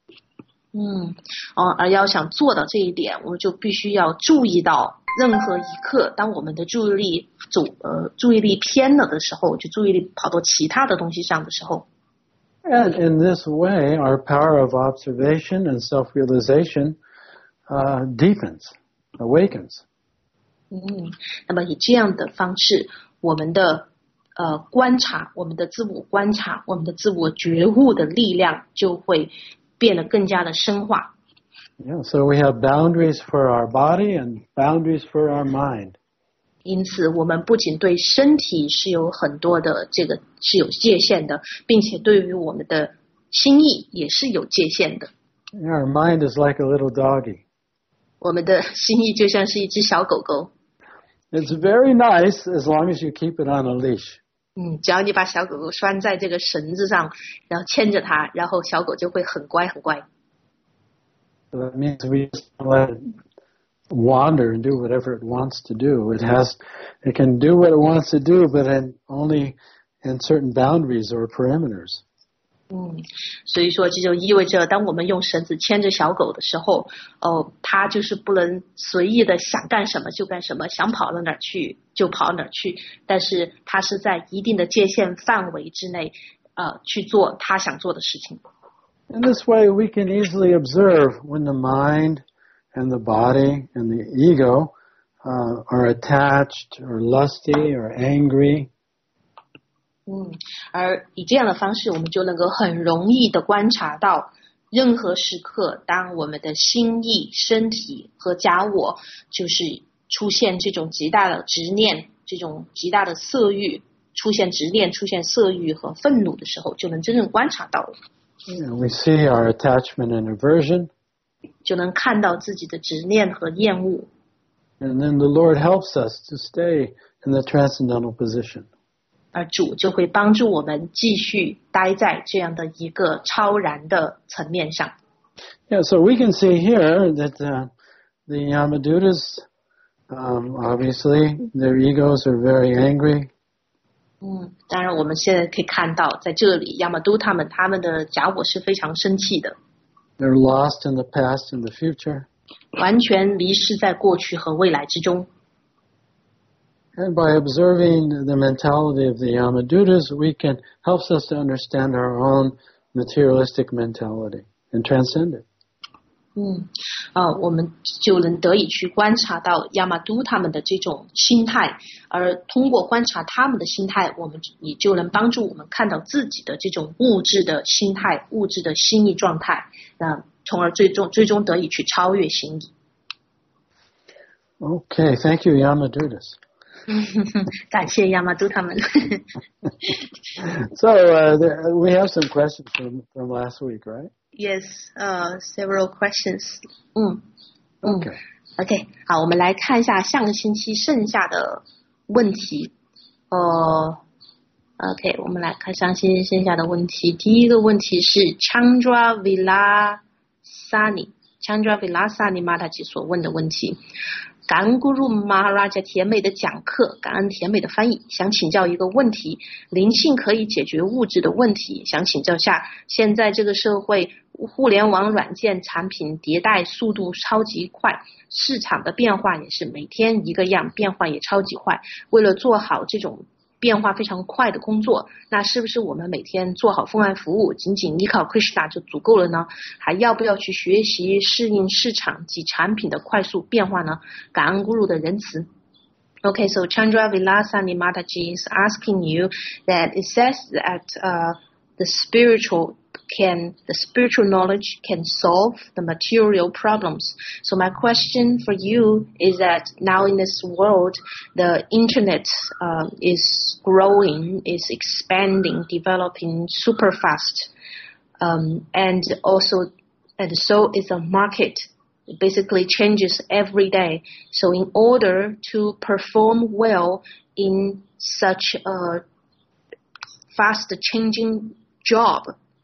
Speaker 3: 而要想做到这一点，我们就必须要注意到任何一刻，当我们的注意力偏了的时候，就注意力跑到其他的东西上的时候。
Speaker 1: And in this way, our power of observation and self-realization deepens, awakens.
Speaker 3: 那么以这样的方式，我们的观察，我们的自我观察，我们的自我觉悟的力量就会变得更加的深化。
Speaker 1: Yeah, so we have boundaries for our body and boundaries for our mind.
Speaker 3: 因此，我们不仅对身体是有很多的是有界限的，并且对于我们的心意也是有界限的。
Speaker 1: Our mind is like a little doggy.
Speaker 3: 我们的心意就像是一只小狗狗。
Speaker 1: It's very nice as long as you keep it on a leash.
Speaker 3: 只要你把小狗狗拴在这个绳子上，然后牵着它，然后小狗就会很乖很乖。
Speaker 1: So that means we just let it wander and do whatever it wants to do. It can do what it wants to do, but only in certain boundaries or perimeters.
Speaker 3: 所以说这就意味着，当我们用绳子牵着小狗的时候，它就是不能随意的想干什么就干什么，想跑到哪儿去就跑哪儿去，但是它是在一定的界限范围之内，去做它想做的事情。
Speaker 1: In this way, we can easily observe when the mind and the body and the ego are attached or lusty or angry.
Speaker 3: 而以这样的方式，我们就能够很容易的观察到，任何时刻，当我们的心意、身体和假我就是出现这种极大的执念，这种极大的色欲，出现执念、出现色欲和愤怒的时候，就能真正观察到了。
Speaker 1: We see our attachment and aversion.
Speaker 3: 就能看到自己的执念和厌恶。
Speaker 1: And then the Lord helps us to stay in the transcendental position.
Speaker 3: 而主就会帮助我们继续待在这样的一个超然的层面上。
Speaker 1: Yeah, so we can see here that the Yamadutas, obviously, their egos are very angry.
Speaker 3: 当然我们现在可以看到，在这里亚玛都他们的假我是非常生气的。
Speaker 1: They're lost in the past and the future.
Speaker 3: 完全迷失在过去和未来之中。
Speaker 1: And by observing the mentality of the Yamadutas, we can helps us to understand our own materialistic mentality and transcend it.
Speaker 3: 我们就能得以去观察到亚玛都他们的这种心态，而通过观察他们的心态，我们也就能帮助我们看到自己的这种物质的心态、物质的心意状态，从而最终得以去超越心意。
Speaker 1: Okay, thank you, Yamadutas.
Speaker 3: 感谢亚玛都他们。
Speaker 1: So we have some questions from last week, right?
Speaker 3: Yes, several questions.
Speaker 1: Okay.
Speaker 3: 好，我们来看一下上个星期剩下的问题。OK， 我们来看上星期剩下的问题。第一个问题是 Chandra Vilasani Mataji 所问的问题。感恩 Guru Maharaja 甜美的讲课，感恩甜美的翻译，想请教一个问题，灵性可以解决物质的问题，想请教下，现在这个社会互联网软件产品迭代速度超级快，市场的变化也是每天一个样，变化也超级快，为了做好这种变化非常快的工作，那是不是我们每天做好奉爱服务，仅仅依靠 Krishna 就足够了呢？还要不要去学习适应市场及产品的快速变化呢？感恩 Guru 的仁慈。Okay, so Chandra Vilasani Mataji is asking you that it says that the spiritual knowledge can solve the material problems. So my question for you is that now in this world, the internet is growing, is expanding, developing super fast, and so is the market. It basically changes every day. So in order to perform well in such a fast changing job,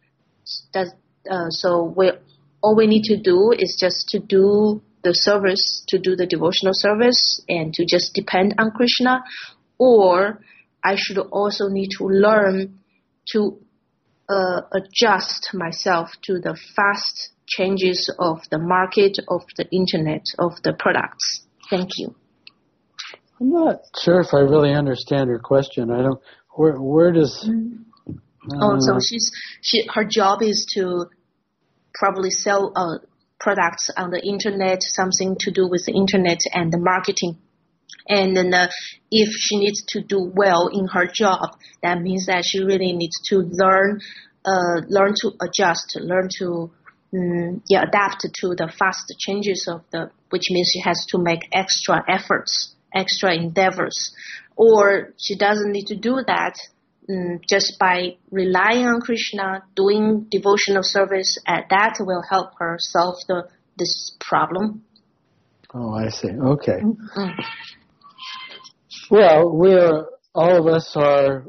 Speaker 3: so all we need to do is just to do the service, to do the devotional service, and to just depend on Krishna, or I should also need to learn to adjust myself to the fast changes of the market, of the internet, of the products. Thank you.
Speaker 1: I'm not sure if I really understand her question. I don't. Where does?
Speaker 3: So her job is to probably sell products on the internet, something to do with the internet and the marketing. And then if she needs to do well in her job, that means that she really needs to learn to adjust, learn to adapt to the fast changes which means she has to make extra efforts, extra endeavors. Or she doesn't need to do that just by relying on Krishna, doing devotional service, that will help her solve this problem.
Speaker 1: Oh, I see. Okay. Well, all of us are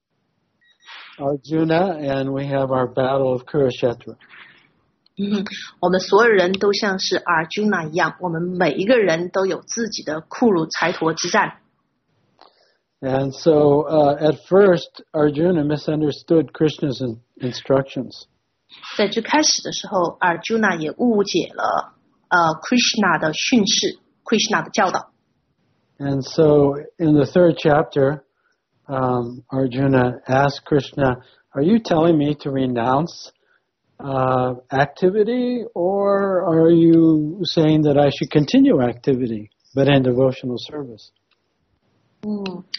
Speaker 1: Arjuna, and we have our battle of Kurukshetra.
Speaker 3: 我们所有人都像是 Arjuna 一样，我们每一个人都有自己的库鲁财陀之战。
Speaker 1: And so, at first, Arjuna misunderstood Krishna's instructions.
Speaker 3: 在最开始的时候 ，Arjuna 也误解了Krishna 的训示 ，Krishna 的教导。
Speaker 1: And so, in the third chapter, Arjuna asked Krishna, "Are you telling me to renounce activity, or are you saying that I should continue activity, but in devotional service?"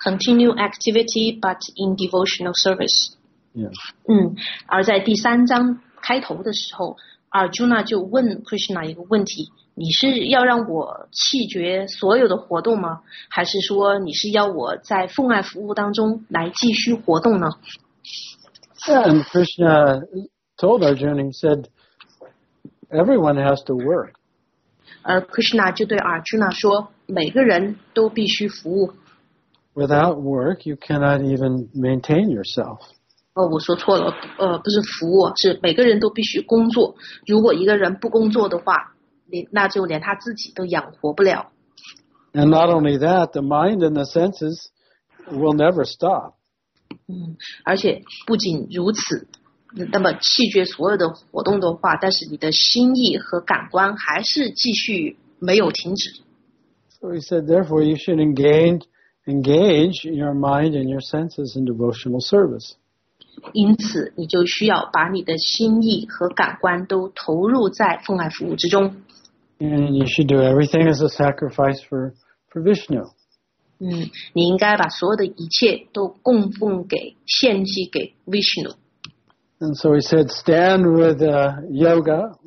Speaker 3: continue activity but in devotional service.
Speaker 1: Yeah.
Speaker 3: 而在第3章开头的时候，Arjuna 就问 Krishna 一个问题：你是要让我弃绝所有的活动吗？还是说你是要我在奉爱服务当中来继续活动呢？
Speaker 1: Yeah, and Krishna told Arjuna, he said, everyone has to work.
Speaker 3: 而 Krishna 就对 Arjuna 说，每个人都必须服务。
Speaker 1: Without work, you cannot even maintain yourself.
Speaker 3: 我说错了，不是服务，是每个人都必须工作。如果一个人不工作的话，那就连他自己都养活不了。
Speaker 1: And not only that, the mind and the senses will never stop.
Speaker 3: 而且不仅如此，那么弃绝所有的活动的话，但是你的心意和感官还是继续没有停止。
Speaker 1: So he said, therefore, you should engage your mind and your senses in devotional service.
Speaker 3: 因此，你就需要把你的心意和感官都投入在奉爱服务之中。
Speaker 1: And you should do everything as a sacrifice for Vishnu.
Speaker 3: 你应该把所有的一切都供奉给、献祭给 Vishnu。
Speaker 1: And so he said, stand with yoga.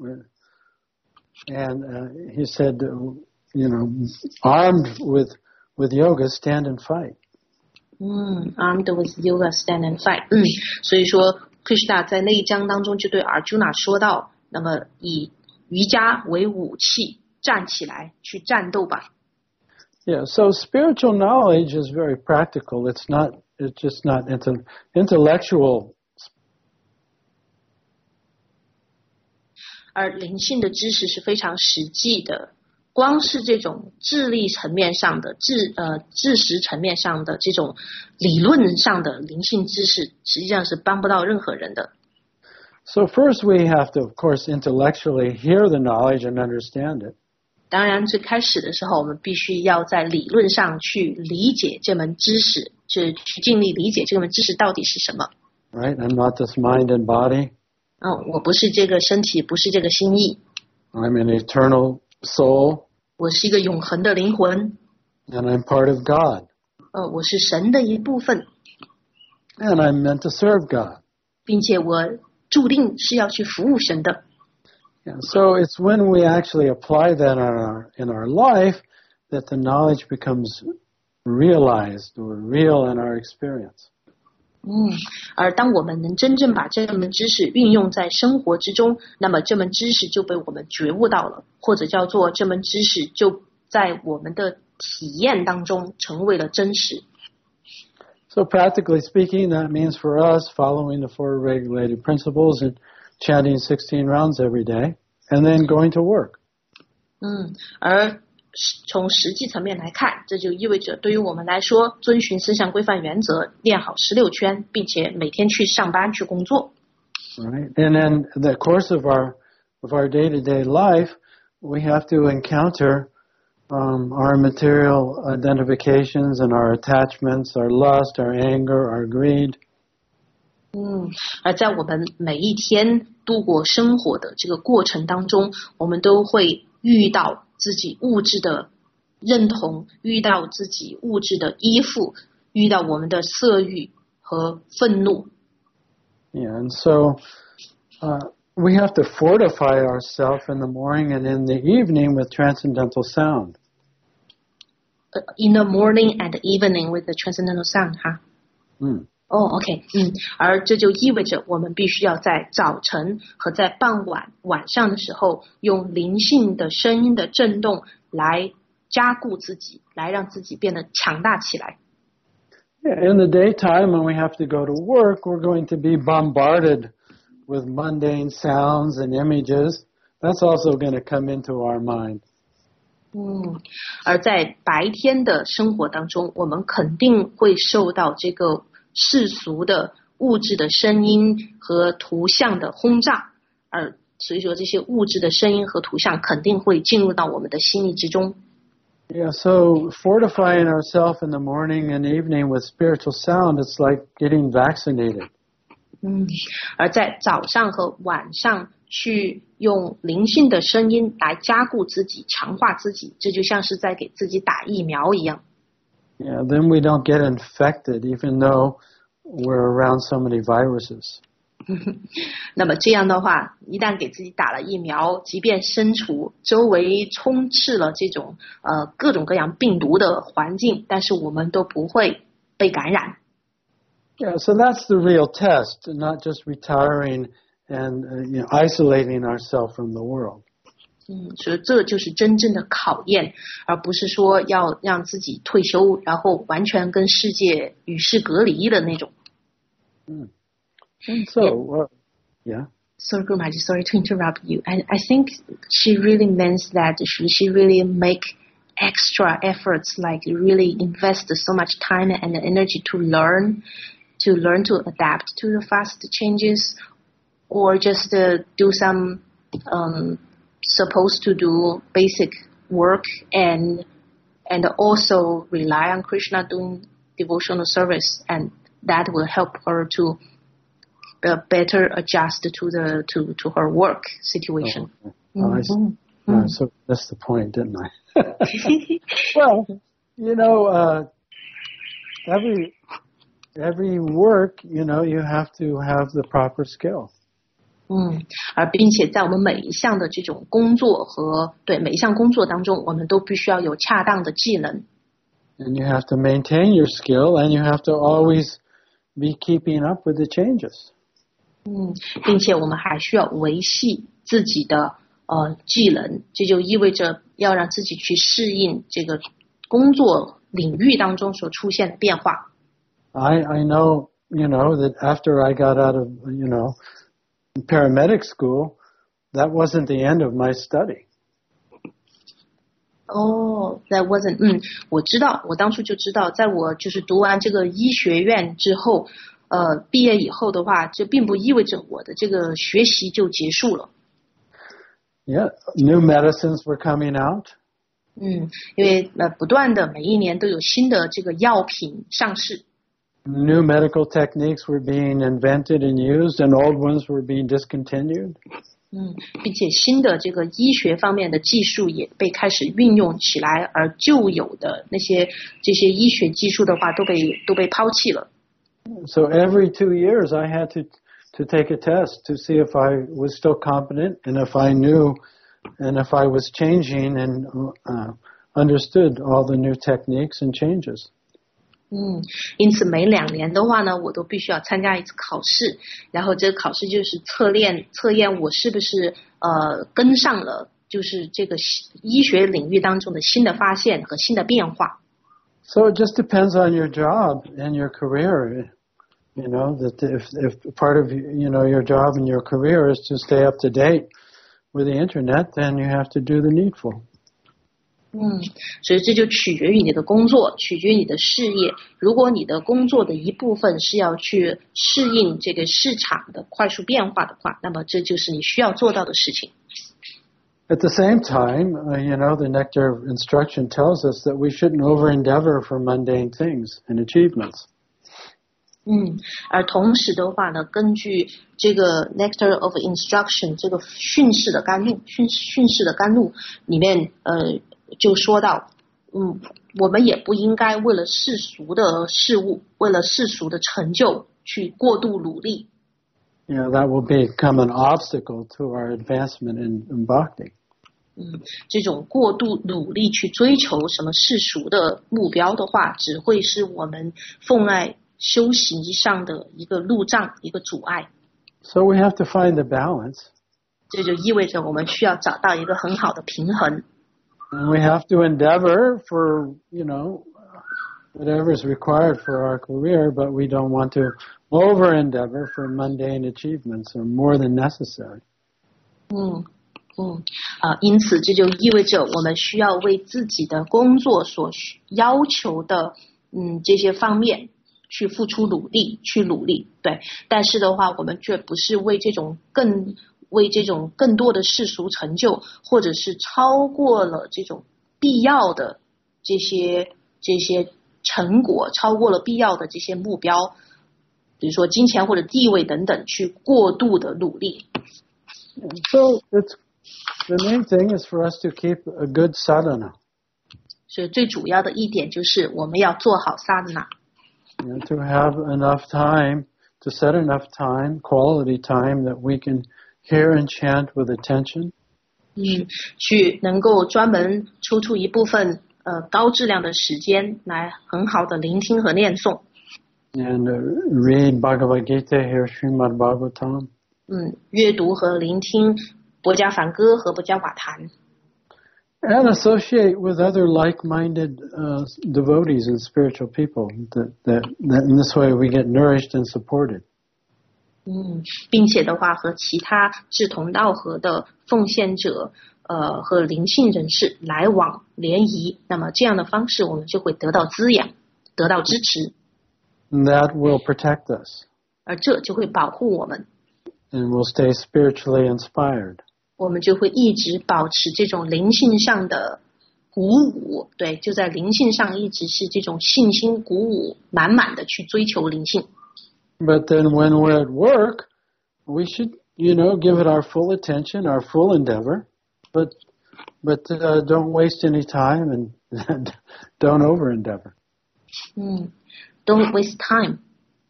Speaker 1: And he said, armed with yoga, stand and fight.
Speaker 3: Armed with yoga, stand and fight. 所以说 Krishna 在那一章当中就对 Arjuna 说到，那么以瑜伽为武器，站起来去战斗吧。
Speaker 1: Yeah, so spiritual knowledge is very practical. It's just not intellectual.
Speaker 3: 而灵性的知识是非常实际的，光是这种智力层面上的知识层面上的这种理论上的灵性知识，实际上是帮不到任何人的。
Speaker 1: So first we have to, of course, intellectually hear the knowledge and understand it.
Speaker 3: 当然，最开始的时候，我们必须要在理论上去理解这门知识，去尽力理解这门知识到底是什么。
Speaker 1: Right? I'm not this mind and body.
Speaker 3: 我不是这个身体，不是这个心意。
Speaker 1: I'm an eternal soul.
Speaker 3: 我是一个永恒的灵魂。
Speaker 1: And I'm part of God.
Speaker 3: 我是神的一部分。
Speaker 1: And I'm meant to serve God.
Speaker 3: 并且我注定是要去服务神的。
Speaker 1: Yeah, so it's when we actually apply that in our life that the knowledge becomes realized or real in our experience.
Speaker 3: 而当我们能真正把这门知识运用在生活之中，那么这门知识就被我们觉悟到了，或者叫做这门知识就在我们的体验当中成为了真实。
Speaker 1: So practically speaking, that means for us following the 4 regulated principles and chanting 16 rounds every day, and then going to work.
Speaker 3: 而从实际层面来看，这就意味着对于我们来说，遵循4项规范原则，练好16圈，并且每天去上班去工作。
Speaker 1: Right, and then the course of our day-to-day life, we have to encounter our material identifications and our attachments, our lust, our anger, our greed.
Speaker 3: 而在我们每一天度过生活的这个过程当中，我们都会遇到自己物质的认同，遇到自己物质的依附，遇到我们的色欲和愤怒。
Speaker 1: Yeah, and so we have to fortify ourselves in the morning and in the evening with transcendental sound.
Speaker 3: In the morning and the evening with the transcendental sound, 哈。OK， 而这就意味着我们必须要在早晨和在傍晚、晚上的时候，用灵性的声音的震动来加固自己，来让自己变得强大起来。
Speaker 1: In the daytime, when we have to go to work, we're going to be bombarded with mundane sounds and images. That's also going to come into our mind.
Speaker 3: 而在白天的生活当中，我们肯定会受到这个世俗的物质的声音和图像的轰炸，而所以说这些物质的声音和图像肯定会进入到我们的心理之中。
Speaker 1: Yeah, so fortifying ourselves in the morning and evening with spiritual sound, it's like getting vaccinated.
Speaker 3: 而在早上和晚上去用灵性的声音来加固自己、强化自己，这就像是在给自己打疫苗一样。
Speaker 1: Yeah, then we don't get infected, even though we're around so many viruses.
Speaker 3: 那么这样的话，一旦给自己打了疫苗，即便身处周围充斥了这种各种各样病毒的环境，但是我们都不会被感染。
Speaker 1: Yeah, so that's the real test, not just retiring and isolating ourselves from the world.
Speaker 3: 所以这就是真正的考验，而不是说要让自己退休，然后完全跟世界与世隔离的那种。
Speaker 1: And so, yeah.
Speaker 3: Sorry, Gurumaji, sorry to interrupt you. I think she really means that she really make extra efforts, like really invest so much time and energy to learn to adapt to the fast changes, or just do some supposed to do basic work and also rely on Krishna doing devotional service, and that will help her to better adjust to her work situation.
Speaker 1: I see. So that's the point, didn't I? Well, every work, you have to have the proper skill.
Speaker 3: 而并且在我们每一项的这种工作每一项工作当中，我们都必须要有恰当的技能。
Speaker 1: And you have to maintain your skill, and you have to always be keeping up with the changes.
Speaker 3: 并且我们还需要维系自己的技能，这就意味着要让自己去适应这个工作领域当中所出现的变化。
Speaker 1: I know, that after I got out of, paramedic school, that wasn't the end of my study.
Speaker 3: Oh, that wasn't. 我知道，我当初就知道，在我就是读完这个医学院之后，毕业以后的话，这并不意味着我的这个学习就结束了。
Speaker 1: Yeah, new medicines were coming out.
Speaker 3: 因为不断的每一年都有新的这个药品上市。
Speaker 1: New medical techniques were being invented and used, and old ones were being discontinued.
Speaker 3: 并且新的这个医学方面的技术也被开始运用起来，而旧有的这些医学技术的话都被抛弃了。
Speaker 1: So every 2 years I had to take a test to see if I was still competent and if I knew and if I was changing and understood all the new techniques and changes.
Speaker 3: 因此每2年的话呢，我都必须要参加一次考试，然后这个考试就是测验我是不是跟上了就是这个医学领域当中的新的发现和新的变化。
Speaker 1: So it just depends on your job and your career. That if part of your job and your career is to stay up to date with the internet, then you have to do the needful.
Speaker 3: 所以这就取决于你的工作，取决于你的事业。如果你的工作的一部分是要去适应这个市场的快速变化的话，那么这就是你需要做到的事情。
Speaker 1: At the same time, the Nectar of Instruction tells us that we shouldn't over-endeavor for mundane things and achievements.
Speaker 3: 而同时的话呢，根据这个 Nectar of Instruction 这个训示的甘露里面，就说到，我们也不应该为了世俗的事物，为了世俗的成就去过度努力。
Speaker 1: That will become an obstacle to our advancement in bhakti.
Speaker 3: 这种过度努力去追求什么世俗的目标的话，只会是我们奉爱修行上的一个路障，一个阻碍。
Speaker 1: So we have to find the balance.
Speaker 3: 这就意味着我们需要找到一个很好的平衡。
Speaker 1: And we have to endeavor for, whatever is required for our career, but we don't want to over-endeavor for mundane achievements or more than necessary.
Speaker 3: 因此这就意味着我们需要为自己的工作所要求的这些方面去付出努力，对。但是的话，我们却不是为这种更多的世俗成就，或者是超过了这种必要的这些成果，超过了必要的这些目标，比如说金钱或者地位等等，去过度的努力。
Speaker 1: So the main thing is for us to keep a good sadhana.
Speaker 3: 所以最主要的一点就是我们要做好萨达那。
Speaker 1: And to have enough time, to set enough time, quality time that we can hear and chant with attention.
Speaker 3: 去能够专门抽出一部分高质量的时间来很好的聆听和念诵。
Speaker 1: And read Bhagavad Gita, hear Srimad Bhagavatam.
Speaker 3: 阅读和聆听薄迦梵歌和薄迦瓦坛。
Speaker 1: And associate with other like-minded devotees and spiritual people. That in this way we get nourished and supported.
Speaker 3: 并且的话和其他志同道合的奉献者和灵性人士来往联谊，那么这样的方式我们就会得到滋养，得到支持。
Speaker 1: And that will protect us.
Speaker 3: 而这就会保护我们。
Speaker 1: And we'll stay spiritually inspired.
Speaker 3: 我们就会一直保持这种灵性上的鼓舞，对，就在灵性上一直是这种信心鼓舞满满的去追求灵性。
Speaker 1: But then when we're at work, we should, give it our full attention, our full endeavor, but don't waste any time and don't over endeavor.
Speaker 3: Don't waste time.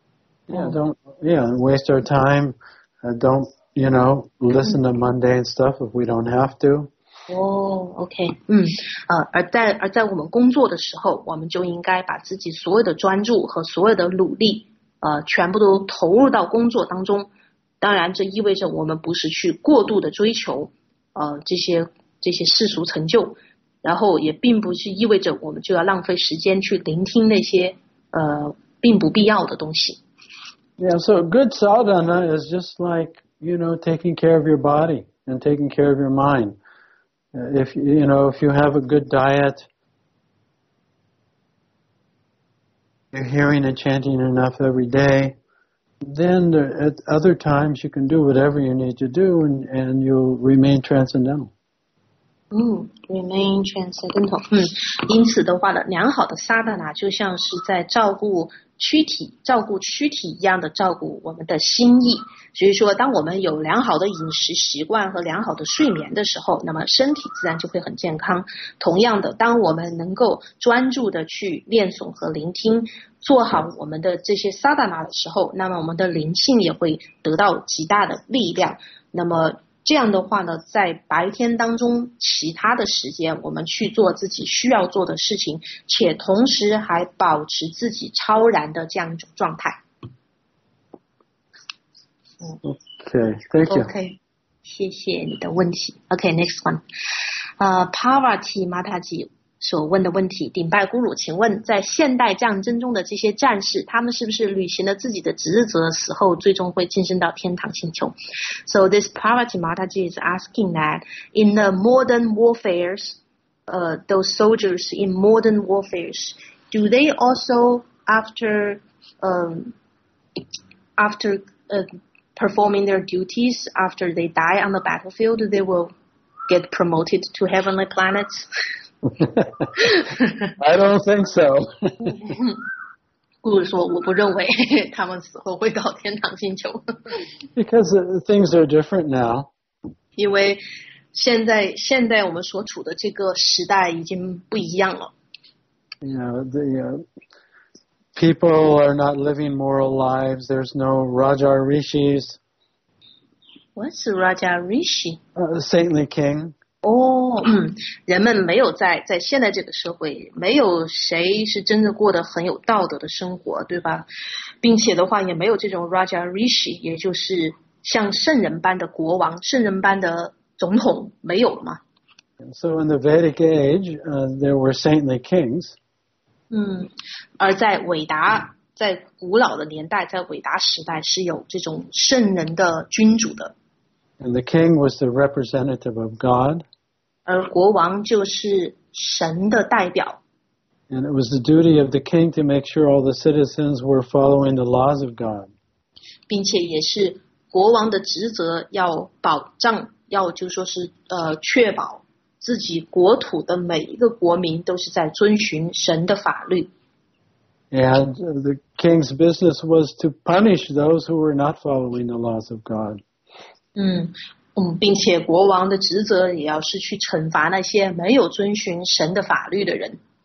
Speaker 1: Waste our time. Don't, listen to mundane stuff if we don't have to.
Speaker 3: OK. 而在我们工作的时候，我们就应该把自己所有的专注和所有的努力全部都投入到工作当中。当然这意味着我们不是去过度的追求这些世俗成就，然后也并不是意味着我们就要浪费时间去聆听那些并不必要的东西。
Speaker 1: Yeah, so good sadhana is just like, taking care of your body and taking care of your mind. If you have a good diet, you're hearing and chanting enough every day, then at other times you can do whatever you need to do and you'll remain transcendental.
Speaker 3: Remain transcendental. 因此的话呢，良好的萨达那就像是在照顾躯体一样的照顾我们的心意。所以说当我们有良好的饮食习惯和良好的睡眠的时候，那么身体自然就会很健康。同样的，当我们能够专注的去念诵和聆听，做好我们的这些萨达那的时候，那么我们的灵性也会得到极大的力量。那么这样的话呢，在白天当中其他的时间我们去做自己需要做的事情，且同时还保持自己超然的这样一种状态。
Speaker 1: Okay, thank you.
Speaker 3: Okay, 谢谢你的问题。Okay, next one. Parvati Mataji 所问的问题，顶拜咕噜，请问在现代战争中的这些战士，他们是不是履行了自己的职责，死后最终会晋升到天堂星球？ So this Parvati Mataji is asking that in the modern warfares, those soldiers in modern warfares, do they also after performing their duties, after they die on the battlefield, they will get promoted to heavenly planets?
Speaker 1: I don't think so.
Speaker 3: 顾说我不认为他们死后会到天堂星球。
Speaker 1: Because things are different now.
Speaker 3: 因为现在我们所处的这个时代已经不一样了。
Speaker 1: The people are not living moral lives. There's no Raja Rishis.
Speaker 3: What's Raja Rishi?
Speaker 1: Saintly king.
Speaker 3: 人们没有在现在这个社会，没有谁是真的过得很有道德的生活，对吧？并且的话，也没有这种 Raja Rishi， 也就是像圣人般的国王、圣人般的总统，没有了嘛。
Speaker 1: So in the Vedic age, there were saintly kings.
Speaker 3: 而在古老的年代，在伟达时代是有这种圣人的君主的。
Speaker 1: And the king was the representative of God.
Speaker 3: 而国王就是神的代表。
Speaker 1: And it was the duty of the king to make sure all the citizens were following the laws of God.
Speaker 3: 并且也是国王的职责，要保障，要就说是确保自己国土的每一个国民都是在遵循神的法律。
Speaker 1: And the king's business was to punish those who were not following the laws of God.
Speaker 3: 并且国王的职责也要是去惩罚那些没有遵循神的法律的人。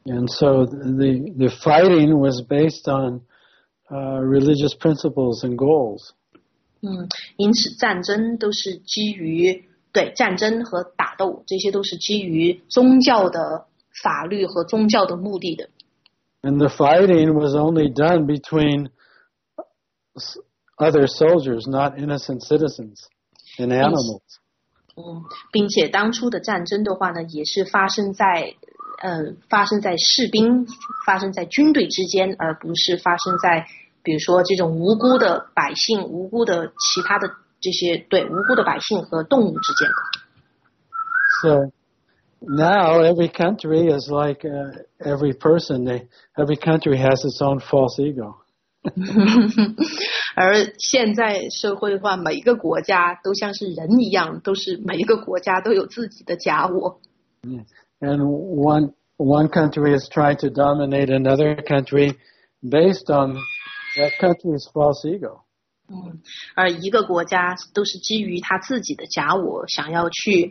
Speaker 1: And so the fighting was based on religious principles and goals.
Speaker 3: 因此战争都是基于战争和打斗，这些都是基于宗教的法律和宗教的目的的。
Speaker 1: And the fighting was only done between other soldiers, not innocent citizens and animals.
Speaker 3: 并且当初的战争的话呢，也是发生在士兵、发生在军队之间，而不是发生在比如说这种无辜的百姓、无辜的其他的这些无辜的百姓和动物之间的。
Speaker 1: So now every country is like every person. Every country has its own false ego.
Speaker 3: 而现在社会的话，每一个国家都像是人一样，都是每一个国家都有自己的假我。
Speaker 1: And one country is trying to dominate another country based on that country's false ego.
Speaker 3: 而一个国家都是基于他自己的假我，想要去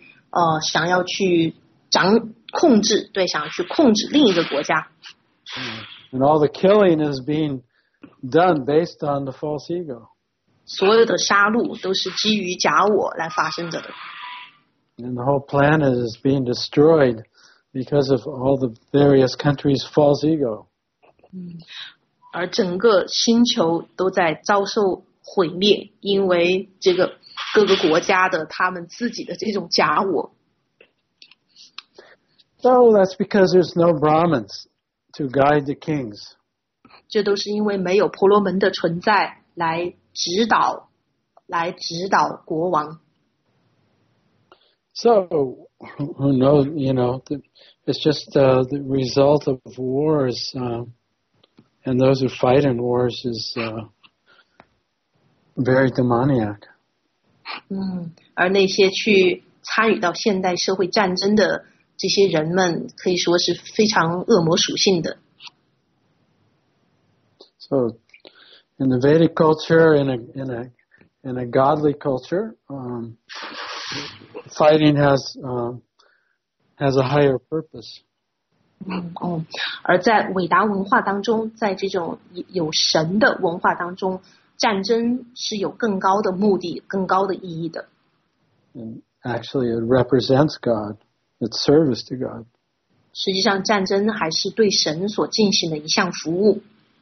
Speaker 3: 控制另一个国家。
Speaker 1: And all the killing is being done based on the false ego.
Speaker 3: 所有的杀戮都是基于假我来发生着的。
Speaker 1: And the whole planet is being destroyed because of all the various countries' false ego.
Speaker 3: 而整个星球都在遭受毁灭，因为这个各个国家的他们自己的这种假我。
Speaker 1: So that's because there's no Brahmins to guide the kings.
Speaker 3: 这都是因为没有婆罗门的存在来指导国王。
Speaker 1: So who knows? It's just the result of wars, and those who fight in wars is very demoniac.
Speaker 3: 而那些去参与到现代社会战争的这些人们，可以说是非常恶魔属性的。
Speaker 1: So, in the Vedic culture, in a godly culture, fighting has a higher purpose.
Speaker 3: 而在伟达文化当中，在这种有神的文化当中，战争是有更高的目的、更高的意义的。
Speaker 1: And actually, it represents God. It's service to God.
Speaker 3: 实际上，战争还是对神所进行的一项服务。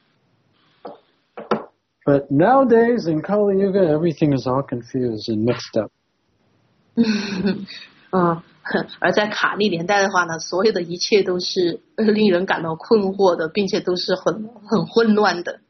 Speaker 1: But nowadays, in Kali Yuga, everything is all confused and mixed up.
Speaker 3: 而在卡利年代的话呢，所有的一切都是令人感到困惑的，并且都是很混乱的。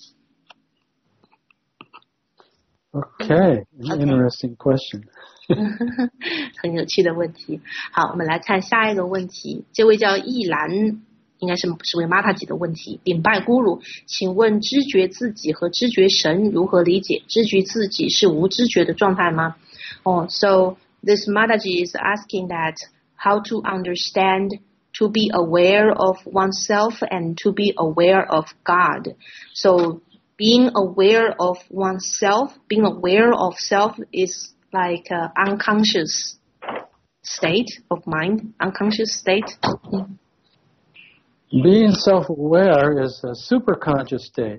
Speaker 1: Okay, an interesting question.
Speaker 3: 很有趣的问题。好，我们来看下一个问题。这位叫易兰，应该是位玛塔吉的问题。禀拜咕噜，请问知觉自己和知觉神如何理解？知觉自己是无知觉的状态吗？So this Mataji is asking that how to understand to be aware of oneself and to be aware of God. So being aware of oneself, being aware of self is like an unconscious state of mind, unconscious state.
Speaker 1: Being self-aware is a superconscious state.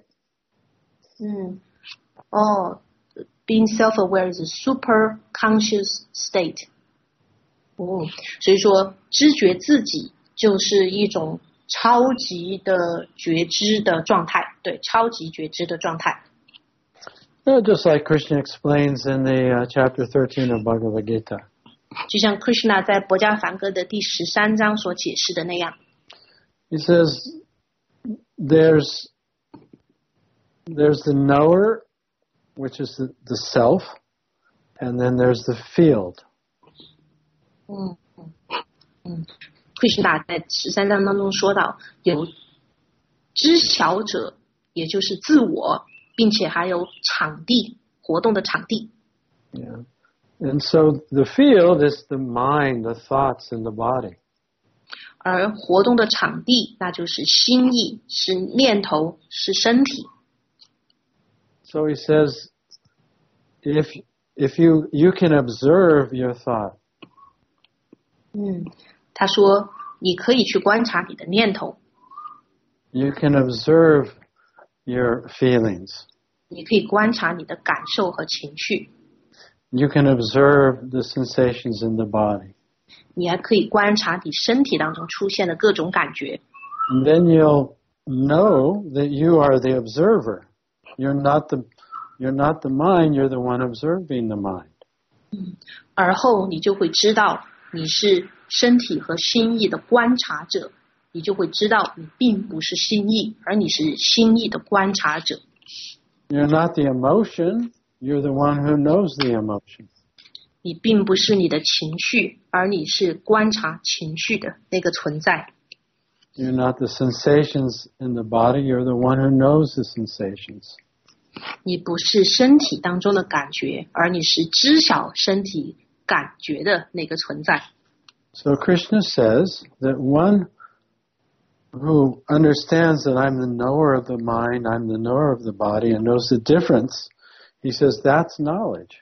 Speaker 3: Being self-aware is a super conscious state. 所以说知觉自己就是一种超级的觉知的状态，对，超级觉知的状态。
Speaker 1: Just like Krishna explains in the chapter 13 of Bhagavad Gita.
Speaker 3: 就像 Krishna 在《薄伽梵歌》的第13章所解释的那样。
Speaker 1: He says there's the knower, which is the self, and then there's the field.
Speaker 3: Krishna 在13章当中说到，有知晓者，也就是自我，并且还有场地，活动的场地。
Speaker 1: Yeah. And so the field is the mind, the thoughts, and the body.
Speaker 3: 而活动的场地，那就是心意，是念头，是身体。
Speaker 1: So he says, if you can observe your thought.
Speaker 3: 他说， 你可以去观察你的念头。
Speaker 1: You can observe your feelings.
Speaker 3: 你可以观察你的感受和情绪。
Speaker 1: You can observe the sensations in the body.
Speaker 3: 你还可以观察你身体当中出现的各种感觉。
Speaker 1: And then you'll know that you are the observer. You're not the mind, you're the one observing the mind.
Speaker 3: 而后你就会知道你是身体和心意的观察者，你就会知道你并不是心意，而你是心意的观察者。
Speaker 1: You're not the emotion, you're the one who knows the emotion.
Speaker 3: 你并不是你的情绪，而你是观察情绪的那个存在。
Speaker 1: You're not the sensations in the body, you're the one who knows the sensations.
Speaker 3: 你不是身体当中的感觉，而你是知晓身体感觉的那个存在。
Speaker 1: So Krishna says that one who understands that I'm the knower of the mind, I'm the knower of the body, and knows the difference, he says that's knowledge.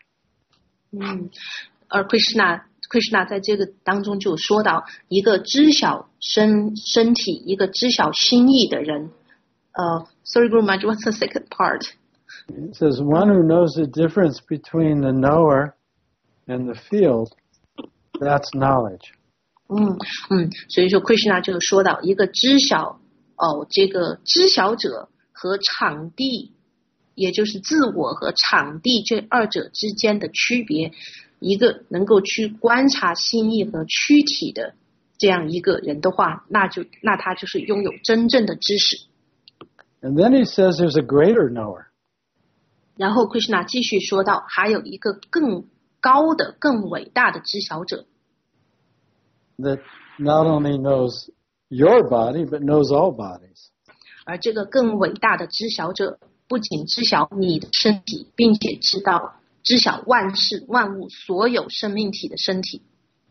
Speaker 3: 而 Krishna 在这个当中就说到，一个知晓身体，一个知晓心意的人。Sorry, Guru Maharaj, what's the second part?
Speaker 1: It says one who knows the difference between the knower and the field, that's knowledge.
Speaker 3: 所以说 Krishna 就说到一个知晓这个知晓者和场地，也就是自我和场地这二者之间的区别，一个能够去观察心意和躯体的这样一个人的话，那他就是拥有真正的知识。
Speaker 1: And then he says there's a greater knower.
Speaker 3: 然后 Krishna 继续说到，还有一个更高的、更伟大的知晓者。
Speaker 1: That not only knows your body, but knows all bodies.
Speaker 3: 而这个更伟大的知晓者，不仅知晓你的身体，并且知晓万事万物所有生命体的身体。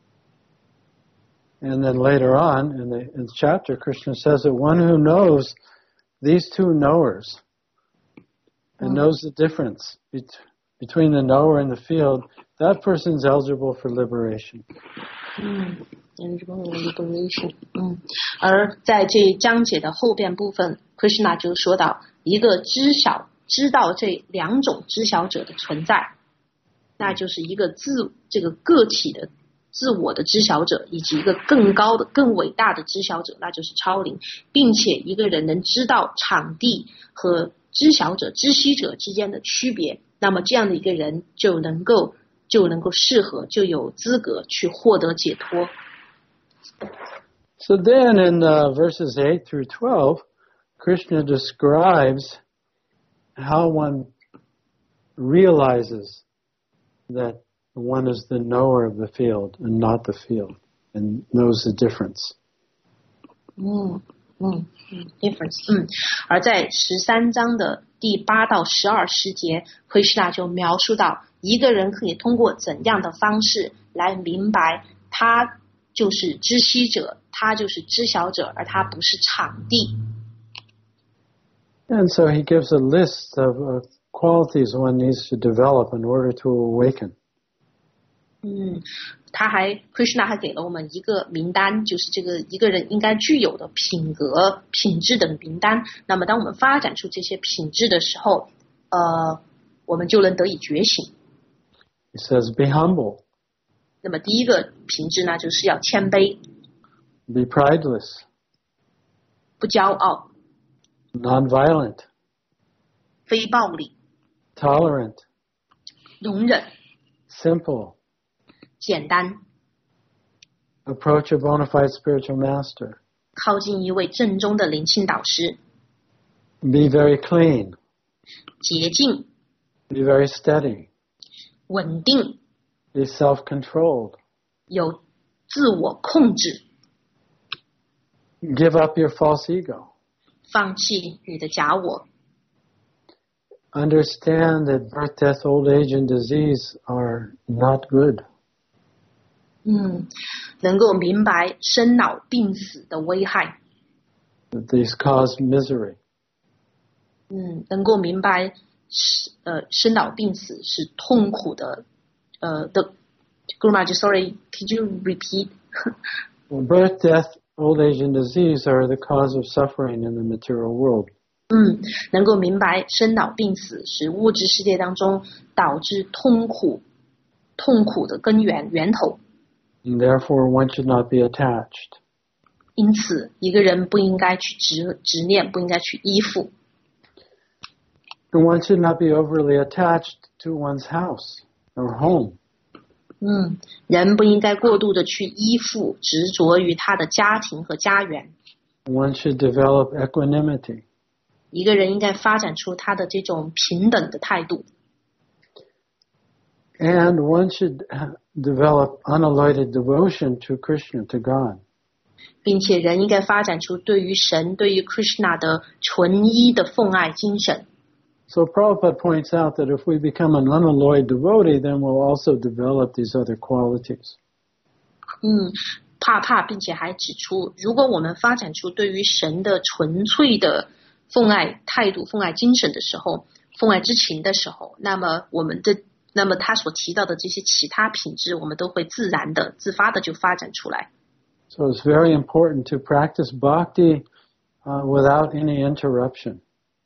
Speaker 1: And then later on in the chapter, Krishna says that one who knows these two knowers and knows the difference between the knower and the field, that person's eligible for liberation.
Speaker 3: Liberation. 而在这章节的后边部分 ，Krishna 就说到一个知道这两种知晓者的存在，那就是一个这个个体的自我的知晓者，以及一个更高的、更伟大的知晓者，那就是超灵，并且一个人能知道场地和知晓者、知悉者之间的区别，那么这样的一个人就能够适合，就有资格去获得解脱。
Speaker 1: So then in verses 8 through 12, Krishna describes how one realizes that one is the knower of the field and not the field, and knows the difference.
Speaker 3: Difference. 而在13章的第8到12节 ，Krishna 就描述到一个人可以通过怎样的方式来明白他就是知悉者，他就是知晓者，而他不是场地。
Speaker 1: And so he gives a list of qualities one needs to develop in order to awaken.
Speaker 3: Krishna 还给了我们一个名单，就是这个一个人应该具有的品质的名单。那么当我们发展出这些品质的时候，我们就能得以觉醒。
Speaker 1: He says, be humble.
Speaker 3: 那么第一个品质呢，就是要谦卑。
Speaker 1: Be prideless.
Speaker 3: 不骄傲。
Speaker 1: Non-violent.
Speaker 3: 非暴力。
Speaker 1: Tolerant.
Speaker 3: 容忍。
Speaker 1: Simple.
Speaker 3: 简单。
Speaker 1: Approach a bona fide spiritual master.
Speaker 3: 靠近一位正宗的灵性导师。
Speaker 1: Be very clean.
Speaker 3: 洁净。
Speaker 1: Be very steady.
Speaker 3: 稳定。
Speaker 1: Be self-controlled.
Speaker 3: 有自我控制。
Speaker 1: Give up your false ego.
Speaker 3: 放弃你的假我。
Speaker 1: Understand that birth, death, old age, and disease are not good.
Speaker 3: 能够明白生老病死的危害。
Speaker 1: That these cause misery.
Speaker 3: 能够明白生老病死是痛苦的。Guru Maharaj, sorry, could you repeat?
Speaker 1: Birth, death, old age and disease are the cause of suffering in the material world.
Speaker 3: 能够明白生老病死是物质世界当中导致痛苦的根源头。
Speaker 1: And therefore, one should not be attached.
Speaker 3: 因此，一个人不应该去执念，不应该去依附。
Speaker 1: And one should not be overly attached to one's house or home.
Speaker 3: 人不应该过度的去依附、执着于他的家庭和家园。
Speaker 1: One should develop equanimity.
Speaker 3: 一个人应该发展出他的这种平等的态度。
Speaker 1: And one should develop unalloyed devotion to Krishna, to God.
Speaker 3: 并且人应该发展出对于神、对于 Krishna 的纯一的奉爱精神。
Speaker 1: So Prabhupada points out that if we become an unalloyed devotee, then we'll also develop these other qualities.
Speaker 3: 并且还指出，如果我们发展出对于神的纯粹的奉爱态度、奉爱精神的时候，奉爱之情的时候，那么他所提到的这些其他品质，我们都会自然的、自发的就发展出来。
Speaker 1: So it's very important to practice bhakti without any interruption.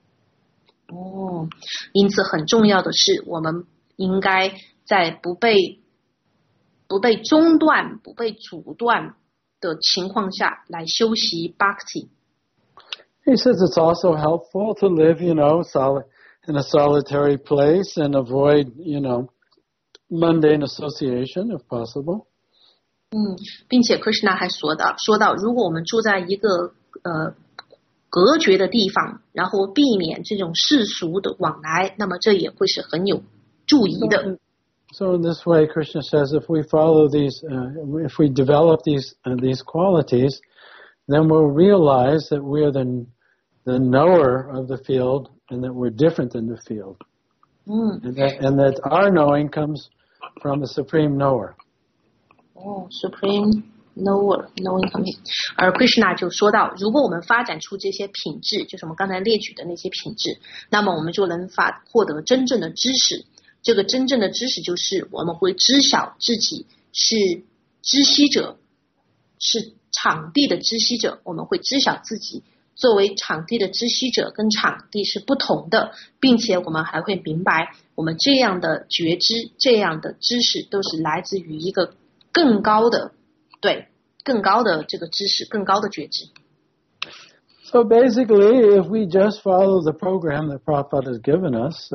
Speaker 3: 因此很重要的是，我们应该在不被中断、不被阻断的情况下来修习 bhakti。
Speaker 1: He says it's also helpful to live, in a solitary place and avoid, mundane association if possible.
Speaker 3: 并且 Krishna 还说到，如果我们住在一个隔绝的地方，然后避免这种世俗的往来，那么这也会是很有助益的。
Speaker 1: So in this way, Krishna says, if we follow these, if we develop these qualities, then we'll realize that we are the knower of the field, and that we're different than the field, and that our knowing comes from the supreme knower.
Speaker 3: Supreme knower, knowing coming. 而 Krishna 就说到，如果我们发展出这些品质，就是我们刚才列举的那些品质，那么我们就能获得真正的知识。这个真正的知识就是我们会知晓自己是知悉者，是场地的知悉者，我们会知晓自己作为场地的知悉者跟场地是不同的，并且我们还会明白我们这样的觉知、这样的知识都是来自于一个更高的这个知识、更高的觉知。
Speaker 1: So basically, if we just follow the program that Prabhupada has given us,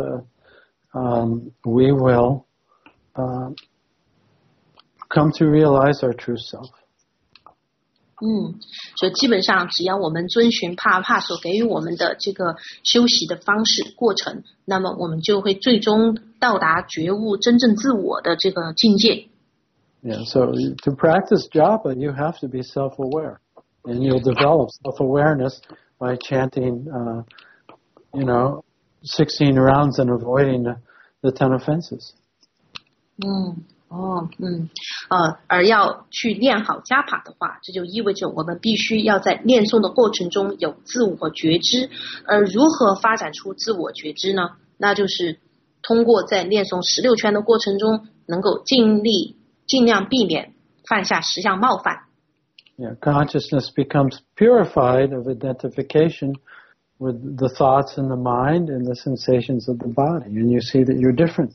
Speaker 1: we will come to realize our true self.
Speaker 3: 所以基本上只要我们遵循帕所给予我们的这个修习的方式过程，那么我们就会最终到达觉悟真正自我的这个境界。
Speaker 1: Yeah, so to practice japa, you have to be self-aware, and you'll develop self-awareness by chanting, 16 rounds and avoiding the 10 offenses.
Speaker 3: 而要去练好加法的话，这就意味着我们必须要在练诵的过程中有自我觉知。而如何发展出自我觉知呢？那就是通过在练诵16圈的过程中，能够尽量避免犯下10项冒犯。
Speaker 1: Yeah, consciousness becomes purified of identification with the thoughts in the mind and the sensations of the body, and you see that you're different.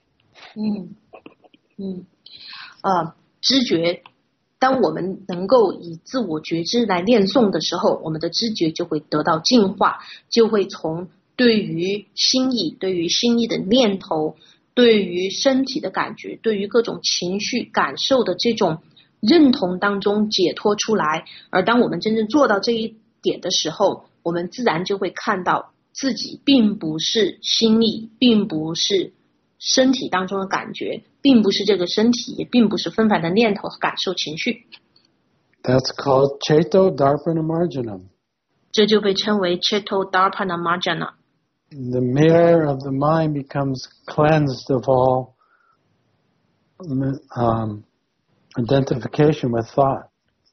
Speaker 3: 知觉，当我们能够以自我觉知来练诵的时候，我们的知觉就会得到净化，就会从对于心意的念头，对于身体的感觉，对于各种情绪感受的这种认同当中解脱出来。而当我们真正做到这一点的时候，我们自然就会看到自己并不是心意，并不是身体当中的感觉，并不是这个身体，也并不是纷繁的念头和感受情绪。
Speaker 1: That's called Cheto Darpana Marjanam.
Speaker 3: 这就被称为 Cheto Darpana Marjana.
Speaker 1: The mirror of the mind becomes cleansed of all identification with thought.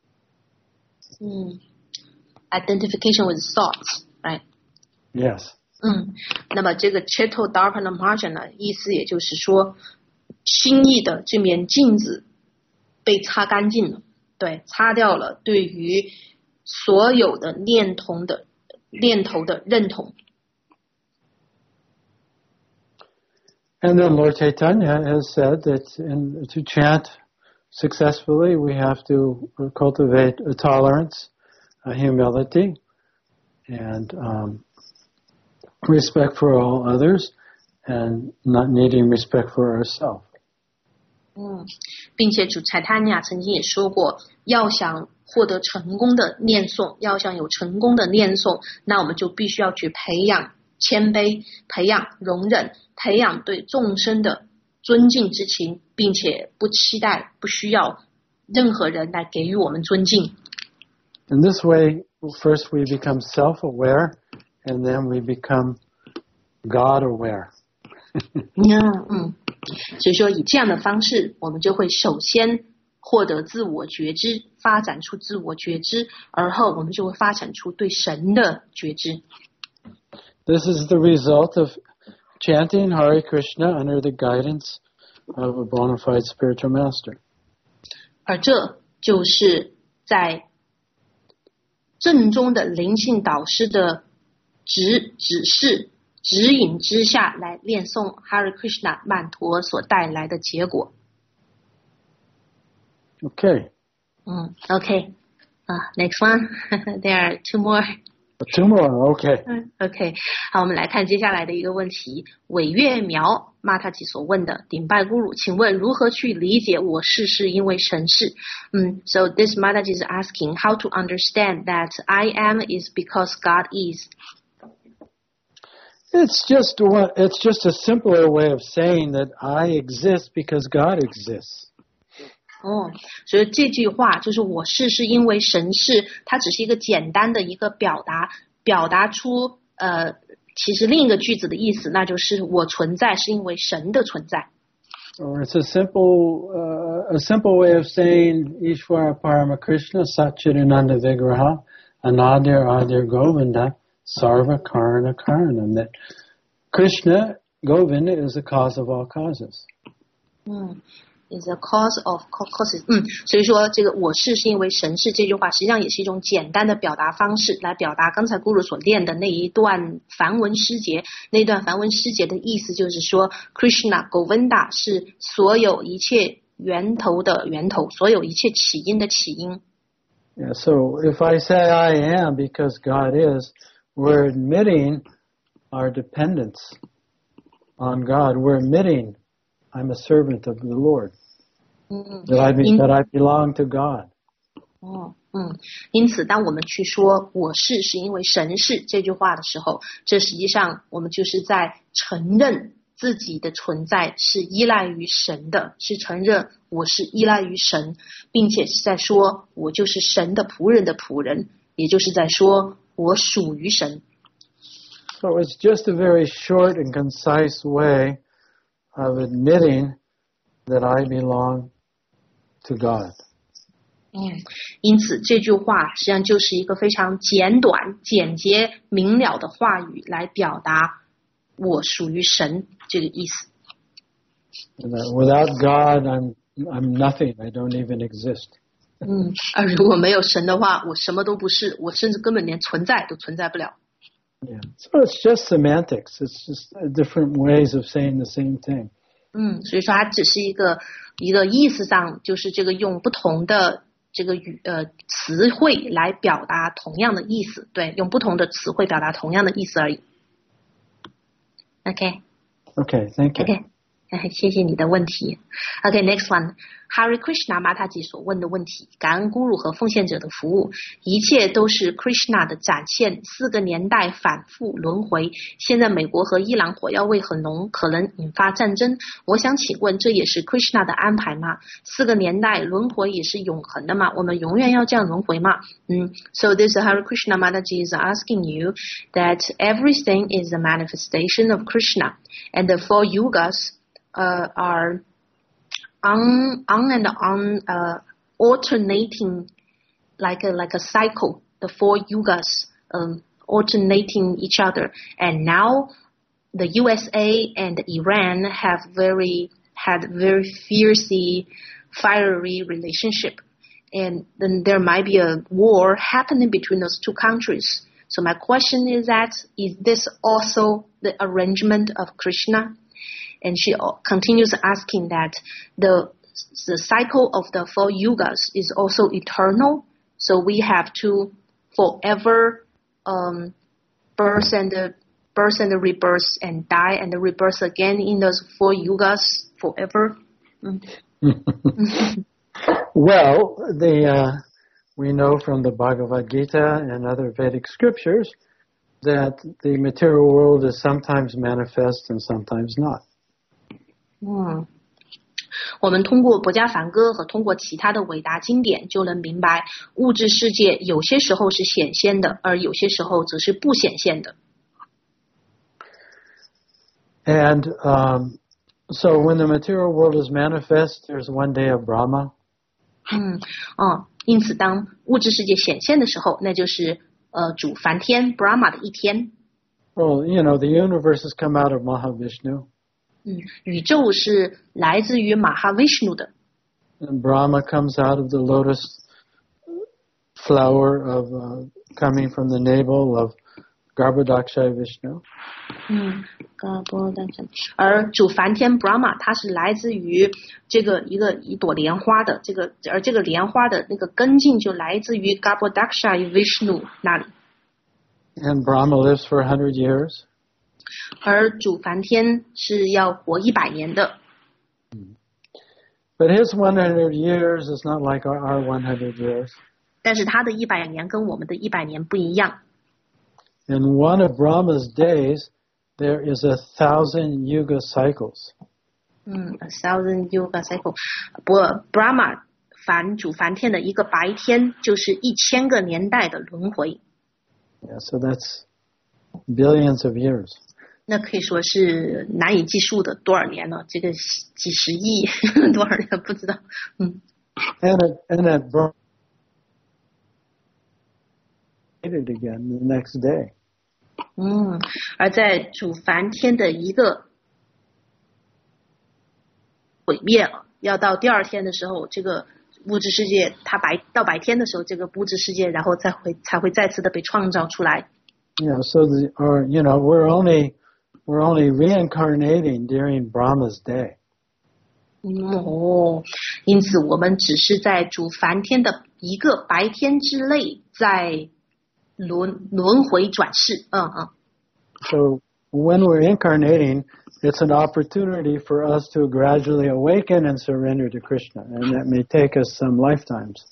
Speaker 3: Identification with thoughts, right?
Speaker 1: Yes.
Speaker 3: 那么这个 Cheto Darpana Marjana 意思也就是说，心意的这面镜子被擦干净了。 对，擦掉了对于所有的念头的认同。
Speaker 1: And then Lord Chaitanya has said that to chant successfully, we have to cultivate a tolerance, a humility, and respect for all others, and not needing respect for ourselves.
Speaker 3: 并且主柴塔尼亚曾经也说过，要想获得成功的念诵，要想有成功的念诵，那我们就必须要去培养谦卑，培养容忍，培养对众生的尊敬之情，并且不期待、不需要任何人来给予我们尊敬。
Speaker 1: In this way, first we become self-aware, and then we become God-aware.
Speaker 3: 所以说以这样的方式，我们就会首先获得自我觉知，发展出自我觉知，而后我们就会发展出对神的觉知。
Speaker 1: This is the result of chanting Hare Krishna under the guidance of a bona fide spiritual master.
Speaker 3: 而这就是在正宗的灵性导师的指示指引之下来念诵 Hare Krishna 曼陀所带来的结果。
Speaker 1: Okay.
Speaker 3: Okay. Next one. There are two more.
Speaker 1: Two more. Okay.
Speaker 3: Okay. 好，我们来看接下来的一个问题。韦月苗玛塔吉所问的顶拜咕噜，请问如何去理解我是因为神是？So this Mataji is asking how to understand that I am is because God is.
Speaker 1: It's just a simpler way of saying that I exist because God exists.
Speaker 3: 所以这句话就是我是因为神是，它只是一个简单的一个表达出其实另一个句子的意思，那就是我存在是因为神的存在。
Speaker 1: Or it's a simple way of saying Ishvara Parama Krishna Satchidananda Vigraha Anadir Adir Govinda Sarva Karana Karanam, that Krishna, Govinda, is the cause of all causes.
Speaker 3: Is the cause of causes. 所以说这个我是因为神是这句话实际上也是一种简单的表达方式，来表达刚才咕噜所练的那一段梵文诗节。那段梵文诗节的意思就是说 Krishna Govinda 是所有一切源头的源头，所有一切起因的起因。
Speaker 1: Yeah, so if I say I am because God is, we're admitting our dependence on God. We're admitting I'm a servant of the Lord. That I belong to God.
Speaker 3: 因此当我们去说我是因为神是这句话的时候，这实际上我们就是在承认自己的存在是依赖于神的，是承认我是依赖于神，并且是在说我就是神的仆人的仆人，也就是在说我属于神。
Speaker 1: So it's just a very short and concise way of admitting that I belong to God.
Speaker 3: 因此这句话实际上就是一个非常简短、简洁、明了的话语来表达我属于神这个意思。
Speaker 1: Without God, I'm nothing. I don't even exist.
Speaker 3: 而如果没有神的话，我什么都不是，我甚至根本连存在都存在不了。
Speaker 1: Yeah. So it's just semantics. It's just different ways of saying the same thing.
Speaker 3: 所以说它只是一个意思上，就是这个用不同的这个词汇来表达同样的意思，对，用不同的词汇表达同样的意思而已。Okay,
Speaker 1: thank you.
Speaker 3: Okay. 谢谢你的问题。Okay, next one. Hare Krishna 玛塔吉所问的问题，感恩咕噜和奉献者的服务，一切都是 Krishna 的展现，4个年代反复轮回，现在美国和伊朗火药味很浓，可能引发战争。我想请问，这也是 Krishna 的安排吗？4个年代轮回也是永恒的吗？我们永远要这样轮回吗？So this Hare Krishna Mataji is asking you that everything is a manifestation of Krishna, and the 4 yugas are on and on alternating like a cycle, the 4 yugas alternating each other, and now the USA and Iran had very fiercely fiery relationship, and then there might be a war happening between those two countries. So my question is that, is this also the arrangement of Krishna? And she continues asking that the cycle of the 4 yugas is also eternal. So we have to forever birth and rebirth and die and rebirth again in those 4 yugas forever.
Speaker 1: Well, we know from the Bhagavad Gita and other Vedic scriptures that the material world is sometimes manifest and sometimes not.
Speaker 3: 我们通过《薄伽梵歌》和通过其他的伟大经典，就能明白物质世界有些时候是显现的，而有些时候则是不显现的。
Speaker 1: And so when the material world is manifest, there's one day of Brahma.
Speaker 3: 因此当物质世界显现的时候，那就是主梵天 Brahma 的一天。
Speaker 1: Well, the universe has come out of Mahavishnu.
Speaker 3: 宇宙是来自于马哈 Vishnu 的。
Speaker 1: And Brahma comes out of the lotus flower of coming from the navel of Garbhodaksha Vishnu.
Speaker 3: 而主梵天 Brahma 他是来自于这个一朵莲花的而这个莲花的那个根茎就来自于 Garbhodaksha Vishnu 那里。
Speaker 1: And Brahma lives for 100 years.
Speaker 3: 而主梵天是要活100年的。
Speaker 1: But his 100 years is not like our 100 years.
Speaker 3: 但是他的100年跟我们的100年不一样。
Speaker 1: In one of Brahma's days, there is 1,000 yuga cycles.
Speaker 3: 1,000 yuga cycle. 不 Brahma 主梵天的一个白天就是1000个年代的轮回。
Speaker 1: Yeah, so that's billions of years.
Speaker 3: 那可以说是难以计数的多少年了，这个几十亿多少年不知道。
Speaker 1: And at Brahma it again the next day.
Speaker 3: 而在主梵天的一个毁灭了，要到第2天的时候，这个物质世界它到白天的时候，这个物质世界然后才会再次的被创造出来。
Speaker 1: Yeah, so we're only reincarnating during Brahma's day.
Speaker 3: 因此我们只是在主梵天的一个白天之内在轮回转世。
Speaker 1: So when we're incarnating, it's an opportunity for us to gradually awaken and surrender to Krishna, and that may take us some lifetimes.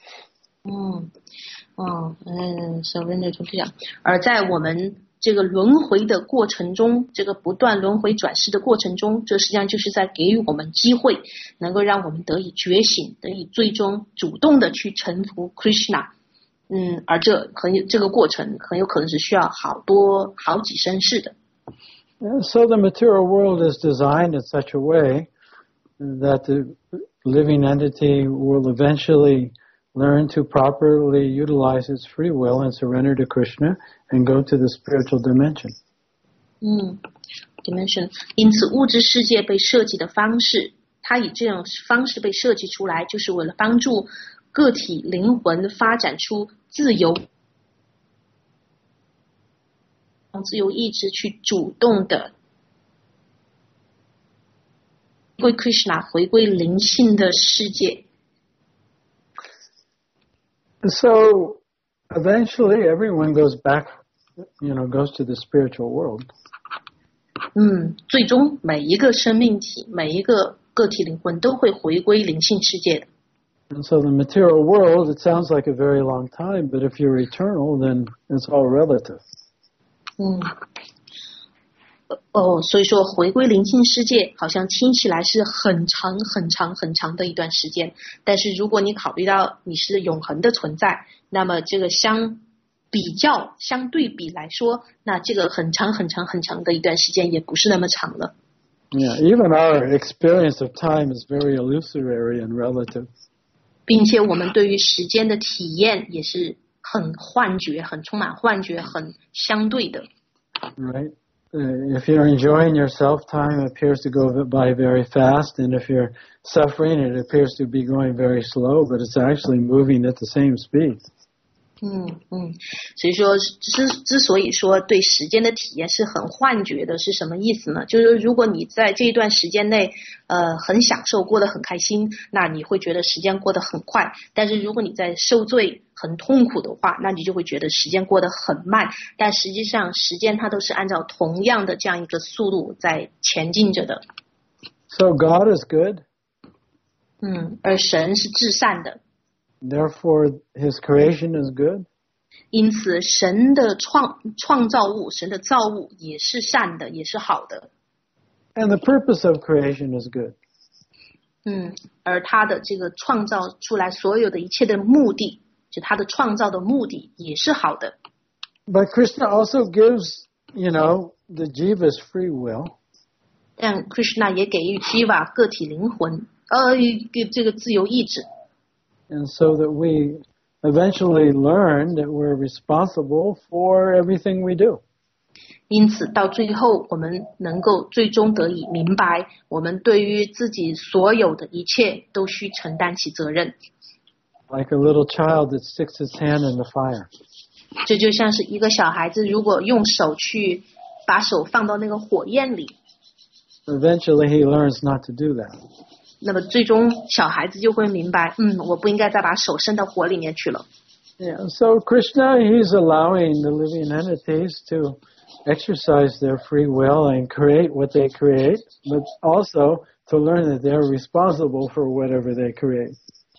Speaker 3: surrender to Krishna. 而在我们这个轮回的过程中，这个不断轮回转世的过程中，这实际上就是在给予我们机会，能够让我们得以觉醒，得以最终主动的去臣服 Krishna。而这个过程很有可能是需要好几生世的。
Speaker 1: So the material world is designed in such a way that the living entity will eventually learn to properly utilize its free will and surrender to Krishna and go to the spiritual dimension.
Speaker 3: Dimension. 因此物质世界被设计的方式，它以这种方式被设计出来，就是为了帮助个体灵魂发展出自由意志，去主动的回归 Krishna， 回归灵性的世界。
Speaker 1: So eventually everyone goes back, goes to the spiritual world.
Speaker 3: 最终每一个生命体，每一个个体灵魂都会回归灵性世界的。
Speaker 1: And so the material world, it sounds like a very long time, but if you're eternal, then it's all relative.
Speaker 3: 所以说回归灵性世界好像听起来是很长很长很长的一段时间，但是如果你考虑到你是永恒的存在，那么这个相对比来说，那这个很长很长很长的一段时间也不是那么长了。
Speaker 1: Yeah, even our experience of time is very illusory and relative.
Speaker 3: 并且我们对于时间的体验也是很幻觉，很充满幻觉，很相对的。
Speaker 1: Right. if you're enjoying yourself, time appears to go by very fast, and if you're suffering, it appears to be going very slow, but it's actually moving at the same speed.
Speaker 3: 所以说之所以说对时间的体验是很幻觉的，是什么意思呢？就是如果你在这一段时间内很享受，过得很开心，那你会觉得时间过得很快。但是如果你在受罪很痛苦的话，那你就会觉得时间过得很慢。但实际上时间它都是按照同样的这样一个速度在前进着的。
Speaker 1: So God is good.
Speaker 3: 而神是至善的。
Speaker 1: Therefore, his creation is good.
Speaker 3: 因此神的创造物，神的造物也是善的，也是好的。
Speaker 1: And the purpose of creation is good.
Speaker 3: 而他的这个创造出来所有的一切的目的，就他的创造的目的也是好的。
Speaker 1: But Krishna also gives, the jivas free will.
Speaker 3: 让 Krishna 也给予 Jiva 个体灵魂，这个自由意志。
Speaker 1: And so that we eventually learn that we're responsible for everything we do.
Speaker 3: 因此到最后我们能够最终得以明白，我们对于自己所有的一切都需承担起责任。
Speaker 1: Like a little child that sticks his hand in the fire.
Speaker 3: 这就像是一个小孩子如果用手去把手放到那个火焰里，
Speaker 1: Eventually he learns not to do that.
Speaker 3: 那么最终小孩子就会明白，我不应该再把手伸到火里面去了。
Speaker 1: Yeah, so Krishna, he's allowing the living entities to exercise their free will and create what they create, but also to learn that they're responsible for whatever they create.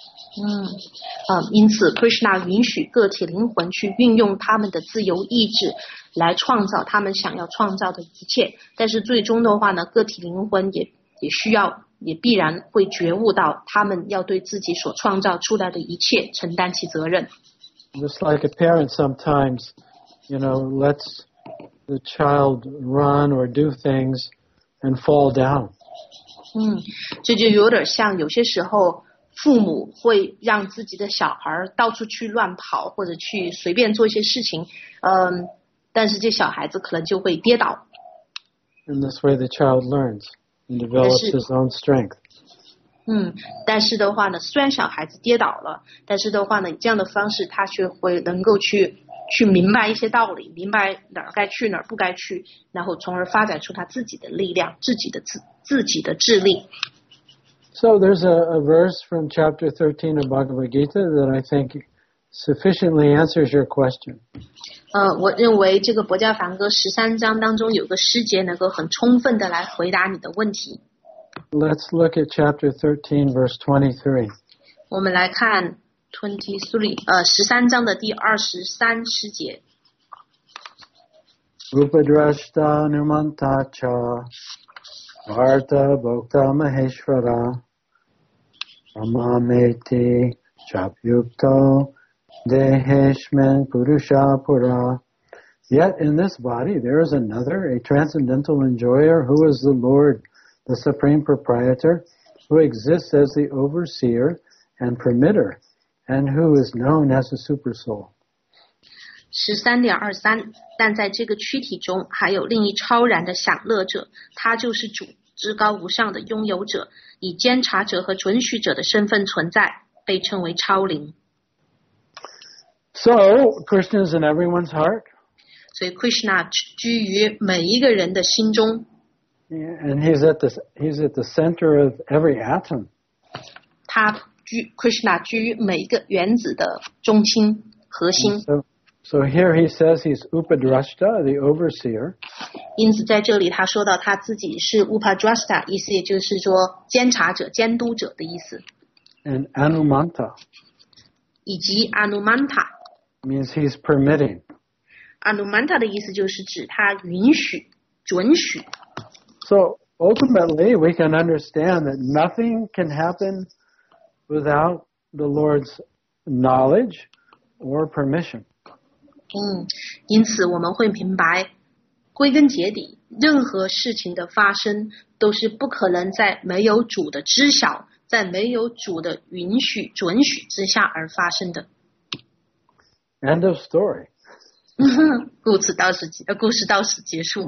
Speaker 3: 因此 Krishna 允许个体灵魂去运用他们的自由意志来创造他们想要创造的一切，但是最终的话呢，个体灵魂也必然会觉悟到他们要对自己所创造出来的一切承担起责任。
Speaker 1: Just like a parent sometimes, lets the child run or do things and fall down.
Speaker 3: 这就有点像有些时候父母会让自己的小孩到处去乱跑，或者去随便做一些事情，但是这小孩子可能就会跌倒。
Speaker 1: In this way the child learns and develops his own strength.
Speaker 3: 但是的话呢，虽然小孩子跌倒了，但是的话呢，以这样的方式他却会能够去明白一些道理，明白哪儿该去哪儿不该去，然后从而发展出他自己的力量，自己的智力。
Speaker 1: So there's a verse from chapter 13 of Bhagavad Gita that I think sufficiently answers your question.
Speaker 3: 我认为这个《薄伽梵歌》13章当中有个诗节能够很充分的来回答你的问题。
Speaker 1: Let's look at chapter 13, verse 23.
Speaker 3: 我们来看13章的第23诗节。
Speaker 1: Upadrashta numanta cha Varta bhokta maheshvara Amameti chapyukto deheshman purusha pura. Yet in this body there is another, a transcendental enjoyer, who is the Lord, the Supreme Proprietor, who exists as the overseer and permitter, and who is known as the Supersoul.
Speaker 3: 13.23， 但在这个躯体中还有另一超然的享乐者，他就是主，至高无上的拥有者，以监察者和准许者的身份存在，被称为超灵。
Speaker 1: So Krishna is in everyone's heart.
Speaker 3: 所以 Krishna 居于每一个人的心中。
Speaker 1: And he's at the center of every atom.
Speaker 3: Krishna 居于每一个原子的中心核心。
Speaker 1: So here he says he's Upadrashta, the overseer.
Speaker 3: 因此在这里他说到他自己是 Upadrashta， 意思也就是说监察者、监督者的意思。
Speaker 1: And Anumanta
Speaker 3: 以及 Anumanta
Speaker 1: means he's permitting.
Speaker 3: Anumanta 的意思就是指他允许、准许。
Speaker 1: So ultimately we can understand that nothing can happen without the Lord's knowledge or permission.
Speaker 3: 因此我们会明白，归根结底，任何事情的发生都是不可能在没有主的知晓，在没有主的允许、准许之下而发生的。
Speaker 1: End of story.
Speaker 3: 故事到此结束。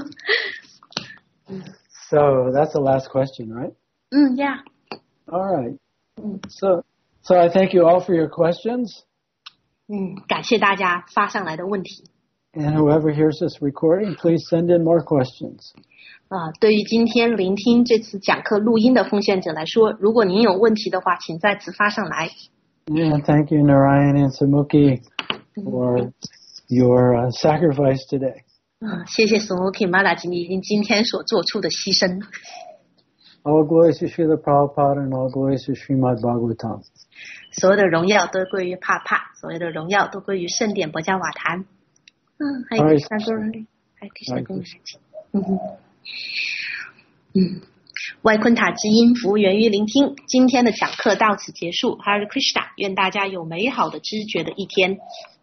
Speaker 1: So that's the last question, right?
Speaker 3: Yeah.
Speaker 1: All right. So I thank you all for your questions.
Speaker 3: 感谢大家发上来的问题。
Speaker 1: And whoever hears this recording, please send in more questions.
Speaker 3: 对于今天聆听这次讲课录音的奉献者来说，如果您有问题的话，请再次发上来。
Speaker 1: And thank you, Narayan and Sumuki, for your sacrifice today.
Speaker 3: 谢谢 Sumuki Mataji 您今天所做出的牺牲。
Speaker 1: All glories to Srila Prabhupada and all glories to Srimad Bhagavatam.
Speaker 3: 所有的荣耀都归于帕帕，所有的荣耀都归于圣典博加瓦坛。还有第三个人，还有第三个人。外昆塔之音服务源于聆听，今天的讲课到此结束。Hare Krishna，愿大家有美好的知觉的一天。